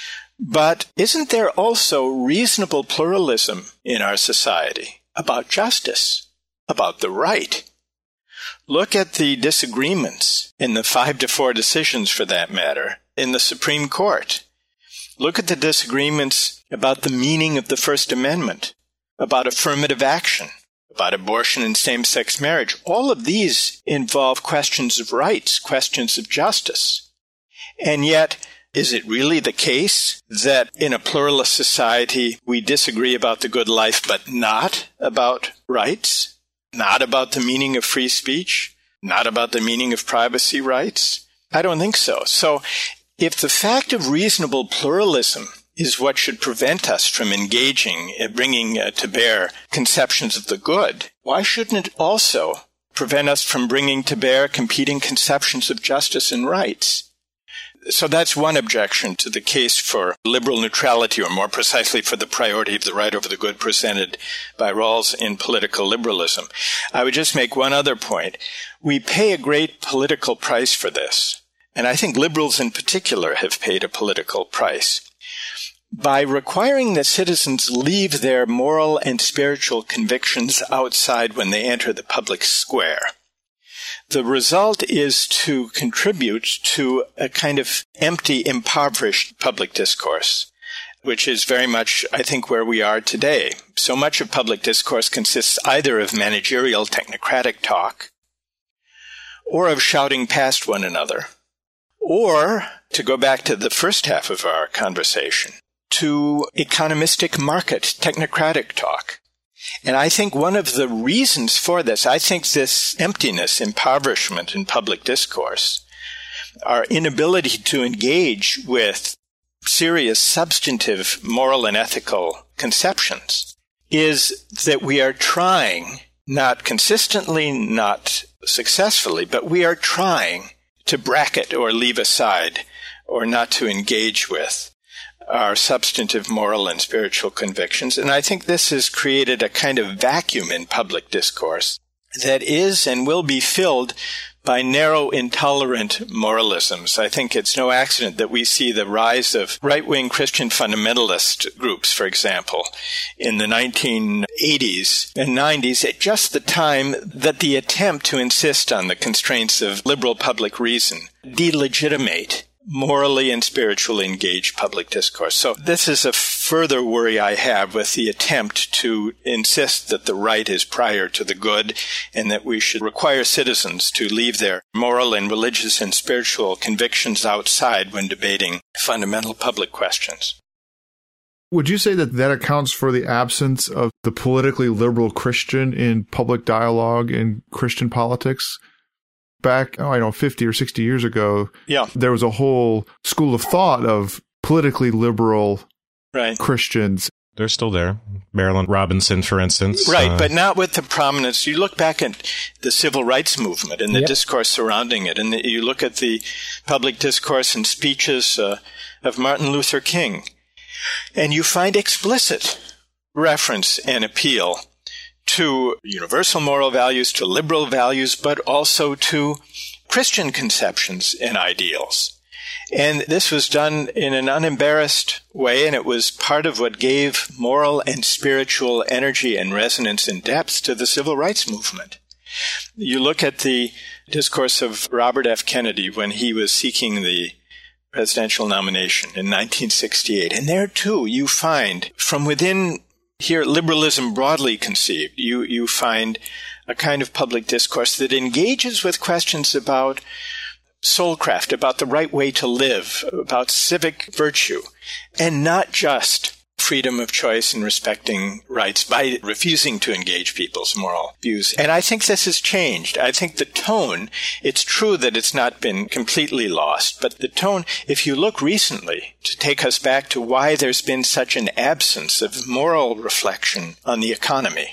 But isn't there also reasonable pluralism in our society about justice, about the right? Look at the disagreements in the 5-4 decisions, for that matter, in the Supreme Court. Look at the disagreements about the meaning of the First Amendment, about affirmative action, about abortion and same-sex marriage. All of these involve questions of rights, questions of justice. And yet, is it really the case that in a pluralist society we disagree about the good life but not about rights? Not about the meaning of free speech? Not about the meaning of privacy rights? I don't think so. So, if the fact of reasonable pluralism is what should prevent us from engaging, bringing to bear conceptions of the good, why shouldn't it also prevent us from bringing to bear competing conceptions of justice and rights? So that's one objection to the case for liberal neutrality, or more precisely for the priority of the right over the good presented by Rawls in Political Liberalism. I would just make one other point. We pay a great political price for this, and I think liberals in particular have paid a political price, by requiring that citizens leave their moral and spiritual convictions outside when they enter the public square. The result is to contribute to a kind of empty, impoverished public discourse, which is very much, I think, where we are today. So much of public discourse consists either of managerial technocratic talk, or of shouting past one another, or, to go back to the first half of our conversation, to economistic market technocratic talk. And I think one of the reasons for this, I think this emptiness, impoverishment in public discourse, our inability to engage with serious, substantive, moral and ethical conceptions, is that we are trying, not consistently, not successfully, but we are trying to bracket or leave aside or not to engage with our substantive moral and spiritual convictions. And I think this has created a kind of vacuum in public discourse that is and will be filled by narrow, intolerant moralisms. I think it's no accident that we see the rise of right-wing Christian fundamentalist groups, for example, in the 1980s and 90s, at just the time that the attempt to insist on the constraints of liberal public reason delegitimate morally and spiritually engaged public discourse. So this is a further worry I have with the attempt to insist that the right is prior to the good and that we should require citizens to leave their moral and religious and spiritual convictions outside when debating fundamental public questions. Would you say that accounts for the absence of the politically liberal Christian in public dialogue in Christian politics? Back, 50 or 60 years ago, there was a whole school of thought of politically liberal Christians. They're still there. Marilyn Robinson, for instance. Right, but not with the prominence. You look back at the civil rights movement and the discourse surrounding it, and you look at the public discourse and speeches of Martin Luther King, and you find explicit reference and appeal to universal moral values, to liberal values, but also to Christian conceptions and ideals. And this was done in an unembarrassed way, and it was part of what gave moral and spiritual energy and resonance and depth to the civil rights movement. You look at the discourse of Robert F. Kennedy when he was seeking the presidential nomination in 1968, and there too you find from within here, liberalism broadly conceived, you find a kind of public discourse that engages with questions about soulcraft, about the right way to live, about civic virtue, and not just freedom of choice and respecting rights by refusing to engage people's moral views. And I think this has changed. I think the tone, it's true that it's not been completely lost, but the tone, if you look recently, to take us back to why there's been such an absence of moral reflection on the economy,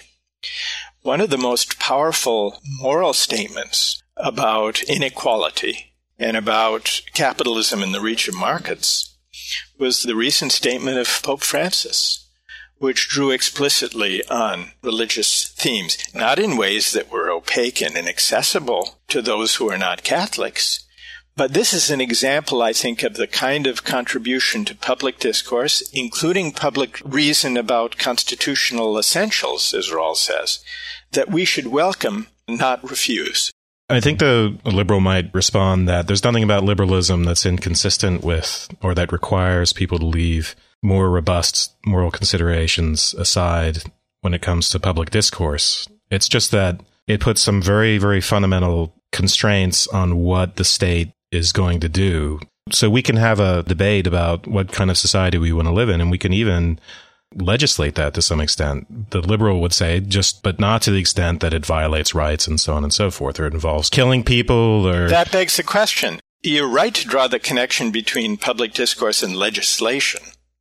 one of the most powerful moral statements about inequality and about capitalism in the reach of markets was the recent statement of Pope Francis, which drew explicitly on religious themes, not in ways that were opaque and inaccessible to those who are not Catholics. But this is an example, I think, of the kind of contribution to public discourse, including public reason about constitutional essentials, as Rawls says, that we should welcome, not refuse. I think the liberal might respond that there's nothing about liberalism that's inconsistent with or that requires people to leave more robust moral considerations aside when it comes to public discourse. It's just that it puts some very, very fundamental constraints on what the state is going to do. So we can have a debate about what kind of society we want to live in, and we can even legislate that to some extent. The liberal would say but not to the extent that it violates rights and so on and so forth, or it involves killing people or... That begs the question. You're right to draw the connection between public discourse and legislation.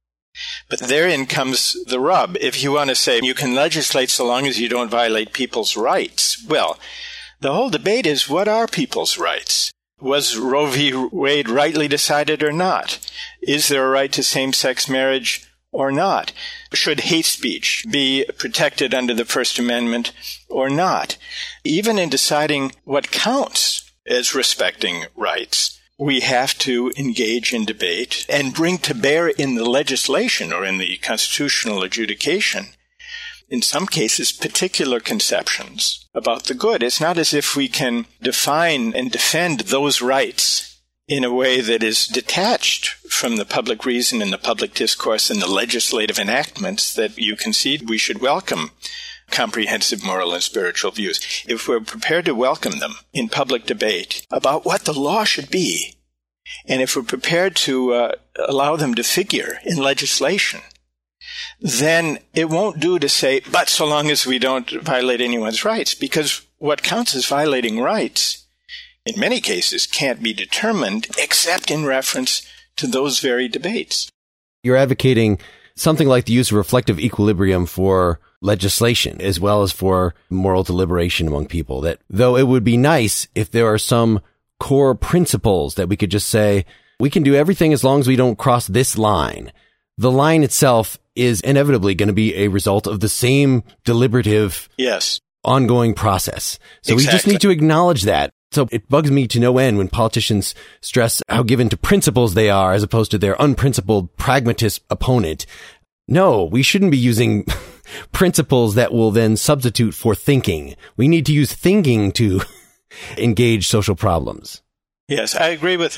But therein comes the rub. If you want to say you can legislate so long as you don't violate people's rights, well, the whole debate is, what are people's rights? Was Roe v. Wade rightly decided or not? Is there a right to same-sex marriage or not? Should hate speech be protected under the First Amendment or not? Even in deciding what counts as respecting rights, we have to engage in debate and bring to bear in the legislation or in the constitutional adjudication, in some cases, particular conceptions about the good. It's not as if we can define and defend those rights in a way that is detached from the public reason and the public discourse and the legislative enactments that you concede we should welcome comprehensive moral and spiritual views. If we're prepared to welcome them in public debate about what the law should be, and if we're prepared to allow them to figure in legislation, then it won't do to say, but so long as we don't violate anyone's rights, because what counts as violating rights in many cases can't be determined except in reference to those very debates. You're advocating something like the use of reflective equilibrium for legislation as well as for moral deliberation among people, that though it would be nice if there are some core principles that we could just say, we can do everything as long as we don't cross this line. The line itself is inevitably going to be a result of the same deliberative ongoing process. So Exactly. we just need to acknowledge that. So it bugs me to no end when politicians stress how given to principles they are as opposed to their unprincipled pragmatist opponent. No, we shouldn't be using principles that will then substitute for thinking. We need to use thinking to engage social problems. Yes, I agree with.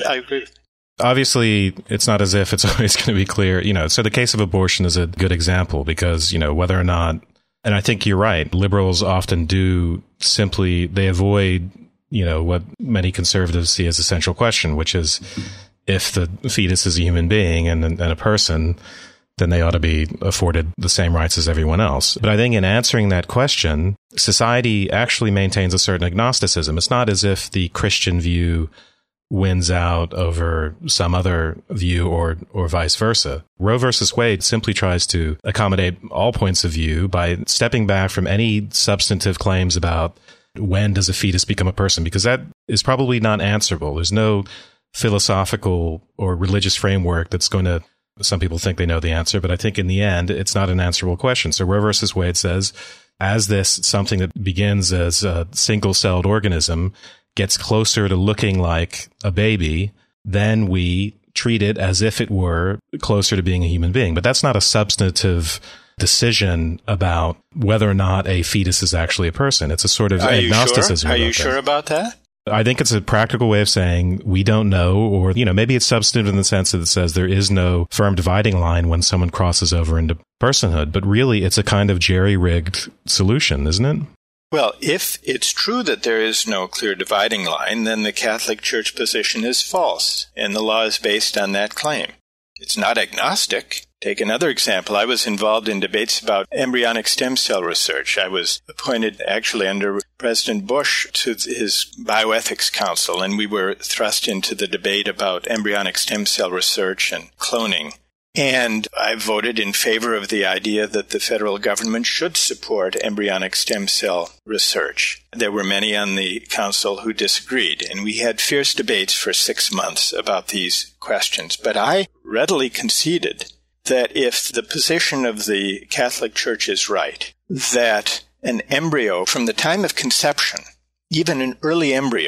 Obviously, it's not as if it's always going to be clear, so the case of abortion is a good example because, whether or not, and I think you're right, liberals often do they avoid, what many conservatives see as a central question, which is if the fetus is a human being and a person, then they ought to be afforded the same rights as everyone else. But I think in answering that question, society actually maintains a certain agnosticism. It's not as if the Christian view wins out over some other view or vice versa. Roe versus Wade simply tries to accommodate all points of view by stepping back from any substantive claims about when does a fetus become a person, because that is probably not answerable. There's no philosophical or religious framework that's going to, some people think they know the answer, but I think in the end, it's not an answerable question. So Roe versus Wade says, as this something that begins as a single-celled organism gets closer to looking like a baby, then we treat it as if it were closer to being a human being. But that's not a substantive decision about whether or not a fetus is actually a person. It's a sort of agnosticism. Are you sure about that? I think it's a practical way of saying we don't know, or, maybe it's substantive in the sense that it says there is no firm dividing line when someone crosses over into personhood. But really, it's a kind of jerry-rigged solution, isn't it? Well, if it's true that there is no clear dividing line, then the Catholic Church position is false, and the law is based on that claim. It's not agnostic. Take another example. I was involved in debates about embryonic stem cell research. I was appointed actually under President Bush to his bioethics council, and we were thrust into the debate about embryonic stem cell research and cloning. And I voted in favor of the idea that the federal government should support embryonic stem cell research. There were many on the council who disagreed, and we had fierce debates for 6 months about these questions. But I readily conceded that if the position of the Catholic Church is right, that an embryo from the time of conception, even an early embryo,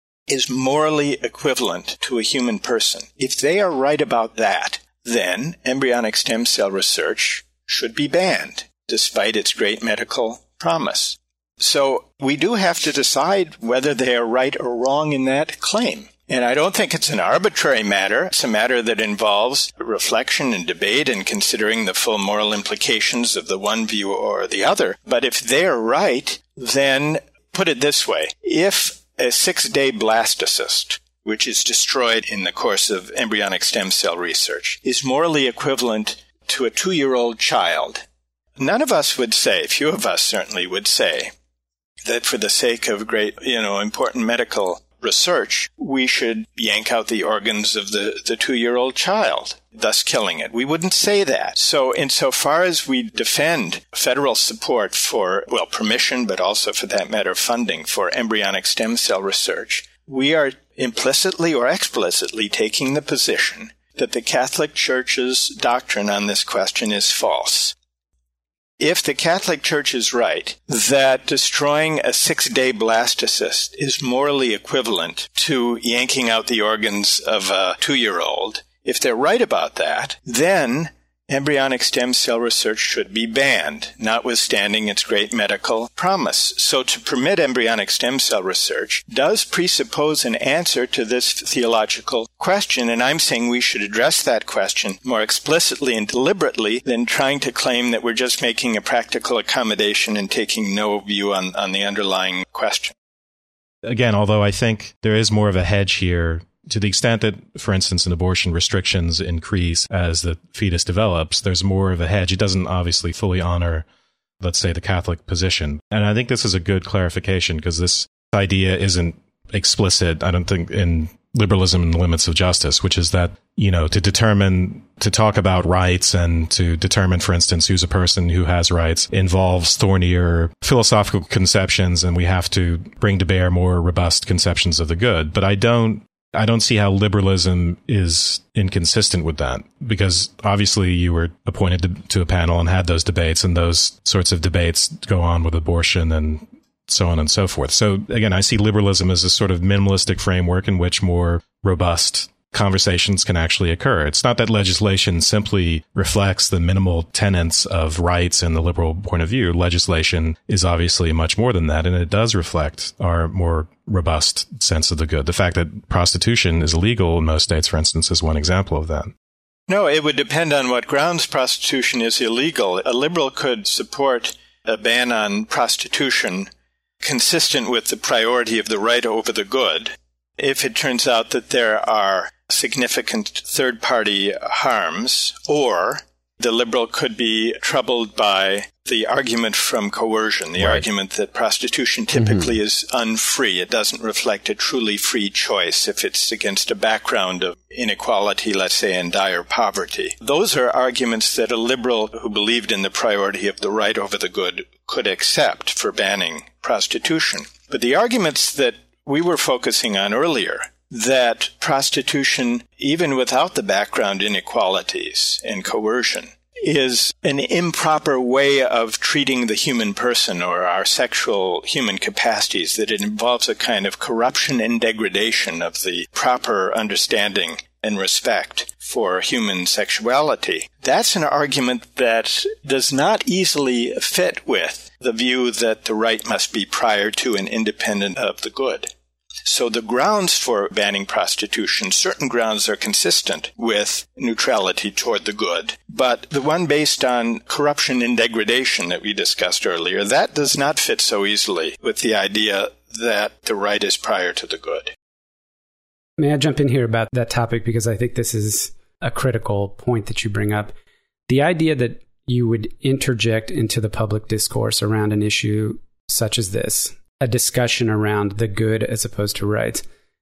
is morally equivalent to a human person. If they are right about that, then embryonic stem cell research should be banned, despite its great medical promise. So we do have to decide whether they are right or wrong in that claim. And I don't think it's an arbitrary matter. It's a matter that involves reflection and debate and considering the full moral implications of the one view or the other. But if they're right, then put it this way. If a 6-day blastocyst, which is destroyed in the course of embryonic stem cell research, is morally equivalent to a 2-year-old child, none of us would say, few of us certainly would say, that for the sake of great, important medical research, we should yank out the organs of the 2-year-old child, thus killing it. We wouldn't say that. So insofar as we defend federal support for, permission, but also for that matter, funding for embryonic stem cell research, we are implicitly or explicitly taking the position that the Catholic Church's doctrine on this question is false. If the Catholic Church is right that destroying a 6-day blastocyst is morally equivalent to yanking out the organs of a 2-year-old, if they're right about that, then embryonic stem cell research should be banned, notwithstanding its great medical promise. So to permit embryonic stem cell research does presuppose an answer to this theological question, and I'm saying we should address that question more explicitly and deliberately than trying to claim that we're just making a practical accommodation and taking no view on the underlying question. Again, although I think there is more of a hedge here, to the extent that, for instance, in abortion restrictions increase as the fetus develops, there's more of a hedge. It doesn't obviously fully honor, let's say, the Catholic position. And I think this is a good clarification because this idea isn't explicit, I don't think, in liberalism and the limits of justice, which is that, to talk about rights and to determine, for instance, who's a person who has rights involves thornier philosophical conceptions, and we have to bring to bear more robust conceptions of the good. But I don't see how liberalism is inconsistent with that, because obviously you were appointed to a panel and had those debates, and those sorts of debates go on with abortion and so on and so forth. So again, I see liberalism as a sort of minimalistic framework in which more robust conversations can actually occur. It's not that legislation simply reflects the minimal tenets of rights and the liberal point of view. Legislation is obviously much more than that, and it does reflect our more robust sense of the good. The fact that prostitution is illegal in most states, for instance, is one example of that. No, it would depend on what grounds prostitution is illegal. A liberal could support a ban on prostitution consistent with the priority of the right over the good if it turns out that there are significant third-party harms, or the liberal could be troubled by the argument from coercion, the argument that prostitution typically is unfree. It doesn't reflect a truly free choice if it's against a background of inequality, let's say, and dire poverty. Those are arguments that a liberal who believed in the priority of the right over the good could accept for banning prostitution. But the arguments that we were focusing on earlier, that prostitution, even without the background inequalities and coercion, is an improper way of treating the human person or our sexual human capacities, that it involves a kind of corruption and degradation of the proper understanding and respect for human sexuality. That's an argument that does not easily fit with the view that the right must be prior to and independent of the good. So the grounds for banning prostitution, certain grounds are consistent with neutrality toward the good. But the one based on corruption and degradation that we discussed earlier, that does not fit so easily with the idea that the right is prior to the good. May I jump in here about that topic, because I think this is a critical point that you bring up. The idea that you would interject into the public discourse around an issue such as this, a discussion around the good as opposed to rights.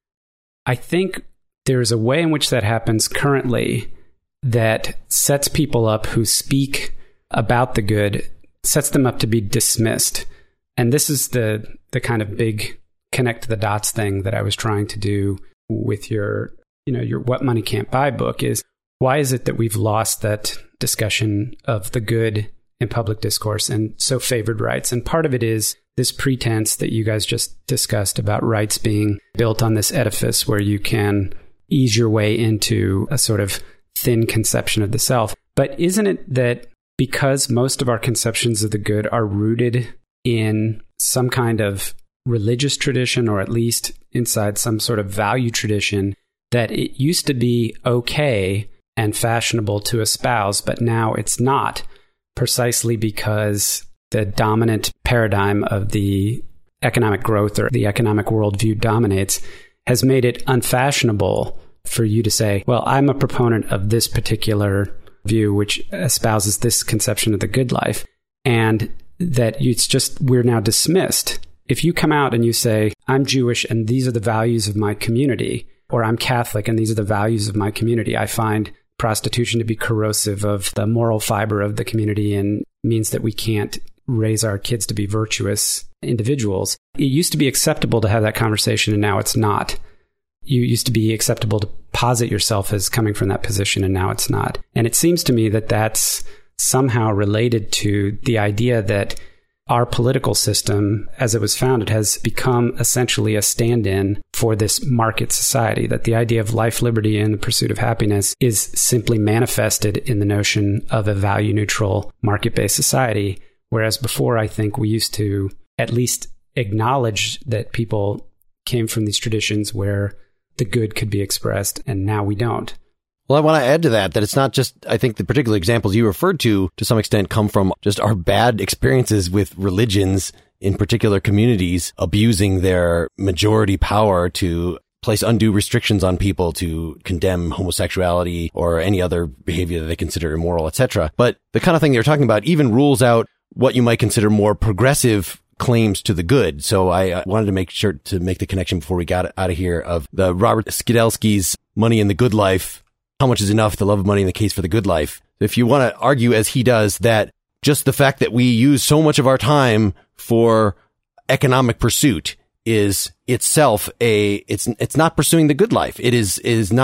I think there's a way in which that happens currently that sets people up who speak about the good, sets them up to be dismissed. And this is the kind of big connect the dots thing that I was trying to do with your What Money Can't Buy book. Is why is it that we've lost that discussion of the good in public discourse and so favored rights? And part of it is this pretense that you guys just discussed about rights being built on this edifice where you can ease your way into a sort of thin conception of the self. But isn't it that because most of our conceptions of the good are rooted in some kind of religious tradition, or at least inside some sort of value tradition, that it used to be okay and fashionable to espouse, but now it's not, precisely because the dominant paradigm of the economic growth or the economic worldview dominates, has made it unfashionable for you to say, well, I'm a proponent of this particular view which espouses this conception of the good life, and that we're now dismissed. If you come out and you say, I'm Jewish and these are the values of my community, or I'm Catholic and these are the values of my community, I find prostitution to be corrosive of the moral fiber of the community and means that we can't raise our kids to be virtuous individuals. It used to be acceptable to have that conversation, and now it's not. You used to be acceptable to posit yourself as coming from that position, and now it's not. And it seems to me that that's somehow related to the idea that our political system, as it was founded, has become essentially a stand-in for this market society, that the idea of life, liberty, and the pursuit of happiness is simply manifested in the notion of a value-neutral, market-based society. Whereas before, I think we used to at least acknowledge that people came from these traditions where the good could be expressed, and now we don't. Well, I want to add to that it's not just, I think the particular examples you referred to some extent, come from just our bad experiences with religions in particular communities abusing their majority power to place undue restrictions on people, to condemn homosexuality or any other behavior that they consider immoral, etc. But the kind of thing you're talking about even rules out what you might consider more progressive claims to the good. So I wanted to make sure to make the connection before we got out of here of the Robert Skidelsky's Money in the Good Life. How much is enough? The love of money in the case for the good life. If you want to argue, as he does, that just the fact that we use so much of our time for economic pursuit is itself it's not pursuing the good life. It is not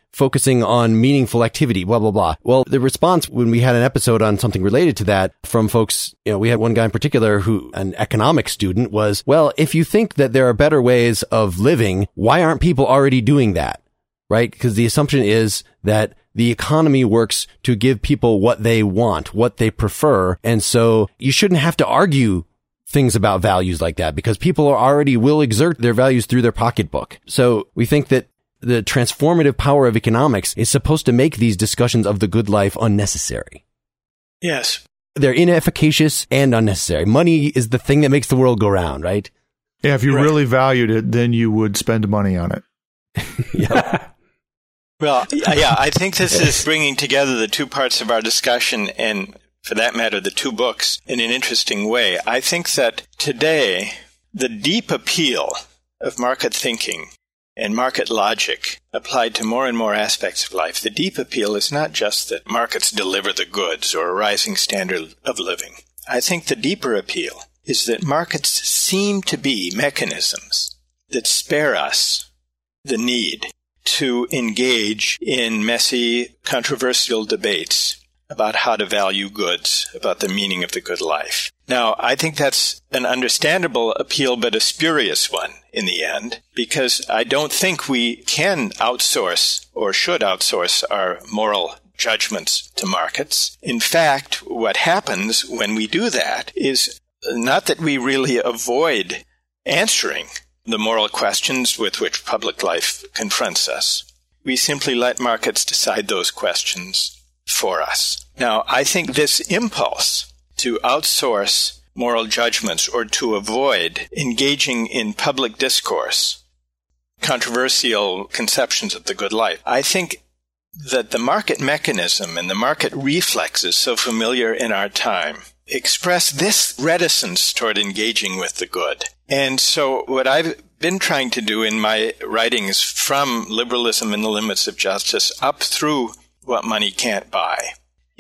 focusing on meaningful activity, blah, blah, blah. Well, the response when we had an episode on something related to that from folks, we had one guy in particular who, an economics student, was, well, if you think that there are better ways of living, why aren't people already doing that? Right? Because the assumption is that the economy works to give people what they want, what they prefer. And so you shouldn't have to argue things about values like that because people will exert their values through their pocketbook. So we think that the transformative power of economics is supposed to make these discussions of the good life unnecessary. Yes. They're inefficacious and unnecessary. Money is the thing that makes the world go round, right? Yeah, if you really valued it, then you would spend money on it. Yeah. Well, yeah, I think this is bringing together the two parts of our discussion and, for that matter, the two books in an interesting way. I think that today, the deep appeal of market thinking and market logic applied to more and more aspects of life, the deep appeal is not just that markets deliver the goods or a rising standard of living. I think the deeper appeal is that markets seem to be mechanisms that spare us the need to engage in messy, controversial debates about how to value goods, about the meaning of the good life. Now, I think that's an understandable appeal, but a spurious one in the end, because I don't think we can outsource or should outsource our moral judgments to markets. In fact, what happens when we do that is not that we really avoid answering the moral questions with which public life confronts us. We simply let markets decide those questions for us. Now, I think this impulse to outsource moral judgments or to avoid engaging in public discourse, controversial conceptions of the good life, I think that the market mechanism and the market reflexes so familiar in our time express this reticence toward engaging with the good. And so what I've been trying to do in my writings from Liberalism and the Limits of Justice up through What Money Can't Buy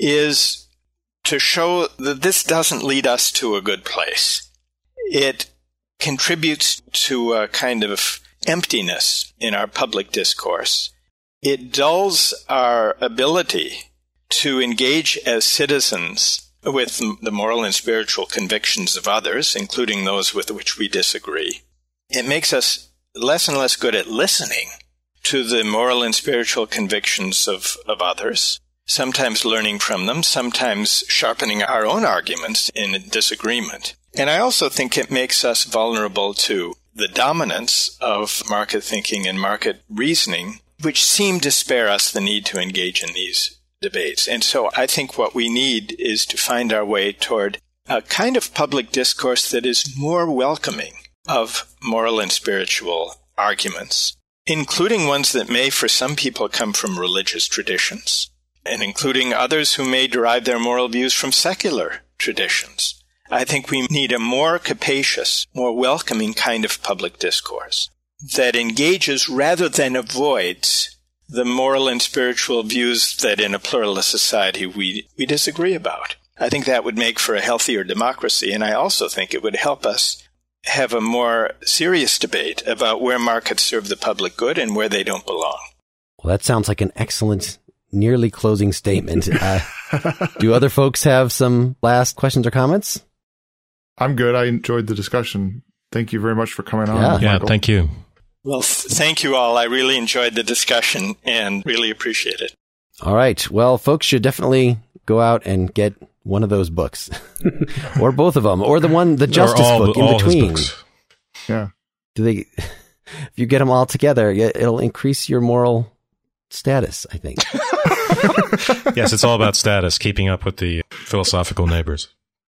is to show that this doesn't lead us to a good place. It contributes to a kind of emptiness in our public discourse. It dulls our ability to engage as citizens with the moral and spiritual convictions of others, including those with which we disagree. It makes us less and less good at listening to the moral and spiritual convictions of others, sometimes learning from them, sometimes sharpening our own arguments in disagreement. And I also think it makes us vulnerable to the dominance of market thinking and market reasoning, which seem to spare us the need to engage in these debates. And so I think what we need is to find our way toward a kind of public discourse that is more welcoming of moral and spiritual arguments, including ones that may for some people come from religious traditions, and including others who may derive their moral views from secular traditions. I think we need a more capacious, more welcoming kind of public discourse that engages rather than avoids the moral and spiritual views that in a pluralist society we disagree about. I think that would make for a healthier democracy, and I also think it would help us have a more serious debate about where markets serve the public good and where they don't belong. Well, that sounds like an excellent, nearly closing statement. Do other folks have some last questions or comments? I'm good. I enjoyed the discussion. Thank you very much for coming on. Yeah, Michael. thank you. Well, thank you all. I really enjoyed the discussion and really appreciate it. All right. Well, folks should definitely go out and get one of those books or both of them, or the Justice book in between. Yeah. If you get them all together, it'll increase your moral status, I think. Yes, it's all about status, keeping up with the philosophical neighbors.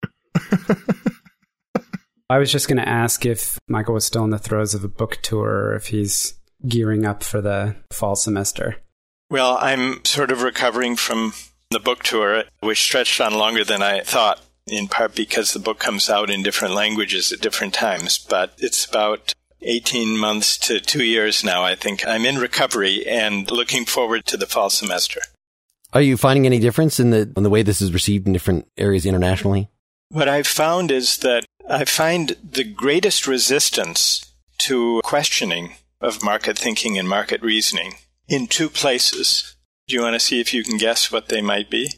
I was just going to ask if Michael was still in the throes of a book tour or if he's gearing up for the fall semester. Well, I'm sort of recovering from the book tour, which stretched on longer than I thought, in part because the book comes out in different languages at different times. But it's about 18 months to 2 years now, I think. I'm in recovery and looking forward to the fall semester. Are you finding any difference in the way this is received in different areas internationally? What I've found is that I find the greatest resistance to questioning of market thinking and market reasoning in two places. Do you want to see if you can guess what they might be?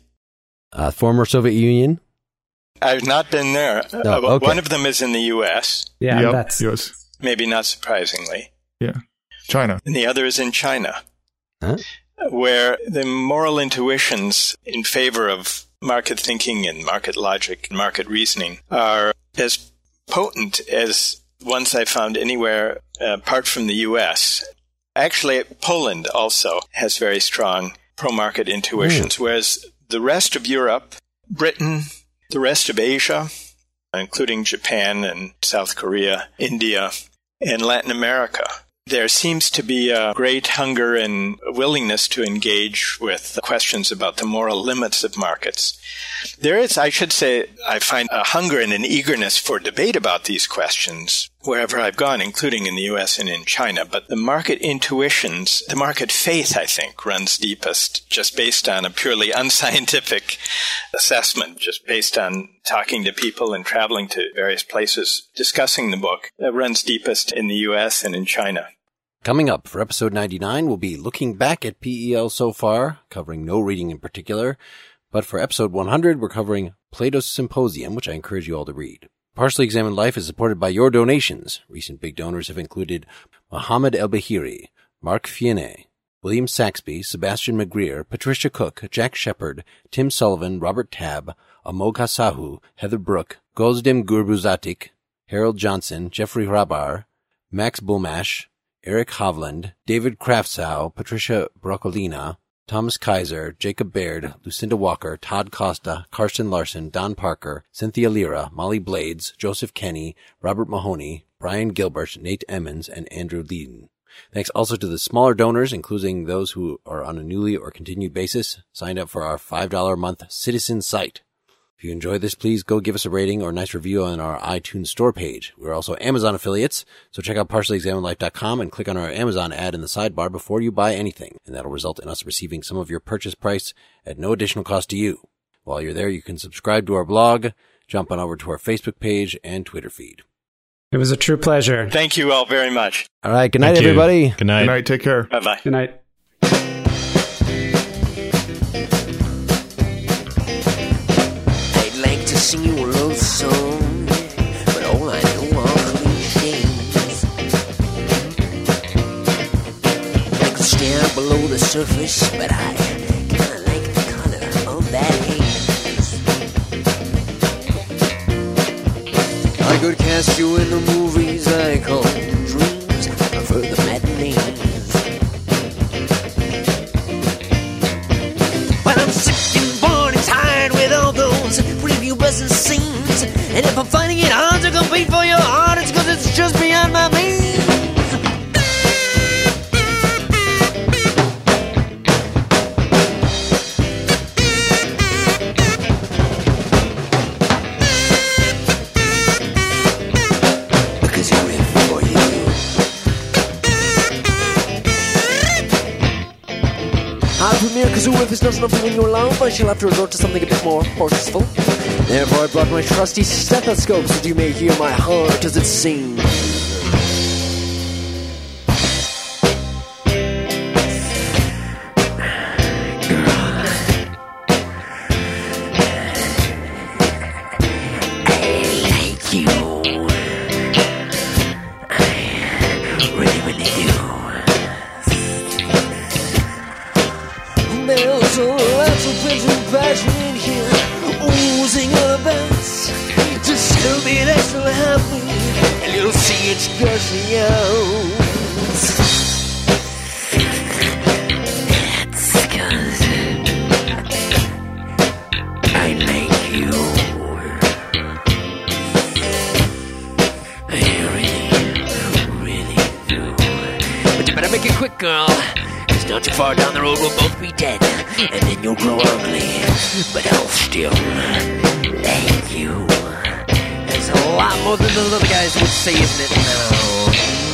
Former Soviet Union? I've not been there. Okay. One of them is in the U.S. Yeah, Yep, that's yes. Maybe not surprisingly. Yeah. China. And the other is in China, Huh? where the moral intuitions in favor of market thinking and market logic and market reasoning are as potent as ones I found anywhere apart from the U.S. Actually, Poland also has very strong pro-market intuitions, whereas the rest of Europe, Britain, the rest of Asia, including Japan and South Korea, India, and Latin America, there seems to be a great hunger and willingness to engage with questions about the moral limits of markets. There is, I should say, I find a hunger and an eagerness for debate about these questions wherever I've gone, including in the U.S. and in China. But the market intuitions, the market faith, I think, runs deepest just based on a purely unscientific assessment, just based on talking to people and traveling to various places, discussing the book. That runs deepest in the U.S. and in China. Coming up for episode 99, we'll be looking back at PEL so far, covering no reading in particular. But for episode 100, we're covering Plato's Symposium, which I encourage you all to read. Partially Examined Life is supported by your donations. Recent big donors have included Mohammed El-Bahiri, Mark Fiene, William Saxby, Sebastian McGreer, Patricia Cook, Jack Shepard, Tim Sullivan, Robert Tabb, Amog Hasahu, Heather Brooke, Gozdem Gurbuzatik, Harold Johnson, Jeffrey Rabar, Max Bulmash, Eric Hovland, David Kraftsow, Patricia Broccolina, Thomas Kaiser, Jacob Baird, Lucinda Walker, Todd Costa, Karsten Larson, Don Parker, Cynthia Lira, Molly Blades, Joseph Kenny, Robert Mahoney, Brian Gilbert, Nate Emmons, and Andrew Leeden. Thanks also to the smaller donors, including those who are on a newly or continued basis, signed up for our $5 a month Citizen site. If you enjoyed this, please go give us a rating or a nice review on our iTunes store page. We're also Amazon affiliates, so check out partiallyexaminedlife.com and click on our Amazon ad in the sidebar before you buy anything, and that'll result in us receiving some of your purchase price at no additional cost to you. While you're there, you can subscribe to our blog, jump on over to our Facebook page and Twitter feed. It was a true pleasure. Thank you all very much. All right, good night, Thank you. everybody. Good night. Good night. Take care. Bye-bye. Good night. I'd like to sing you a love song, but all I know are cliches. Like the stare below the surface, but I kinda like the color of that haze. I could cast you in the movies I call dreams. I prefer the matinees. But I'm sick and bored and tired with all those preview buzzing scenes. And if I'm finding it hard to compete for your heart, it's 'cause it's just beyond my means. Because you're in for you. I'll premiere Kazoo if it's not enough to win you alone. I shall have to resort to something a bit more forceful. Therefore I brought my trusty stethoscope so that you may hear my heart as it sings. There's lots of passion in here, oozing the best. Just tell me that you're happy, and you'll see it's gushing out. That's 'cause I like you. I really do. But you better make it quick, girl. Not too far down the road, we'll both be dead, and then you'll grow ugly, but I'll still like you. That's a lot more than those other guys would say, isn't it now?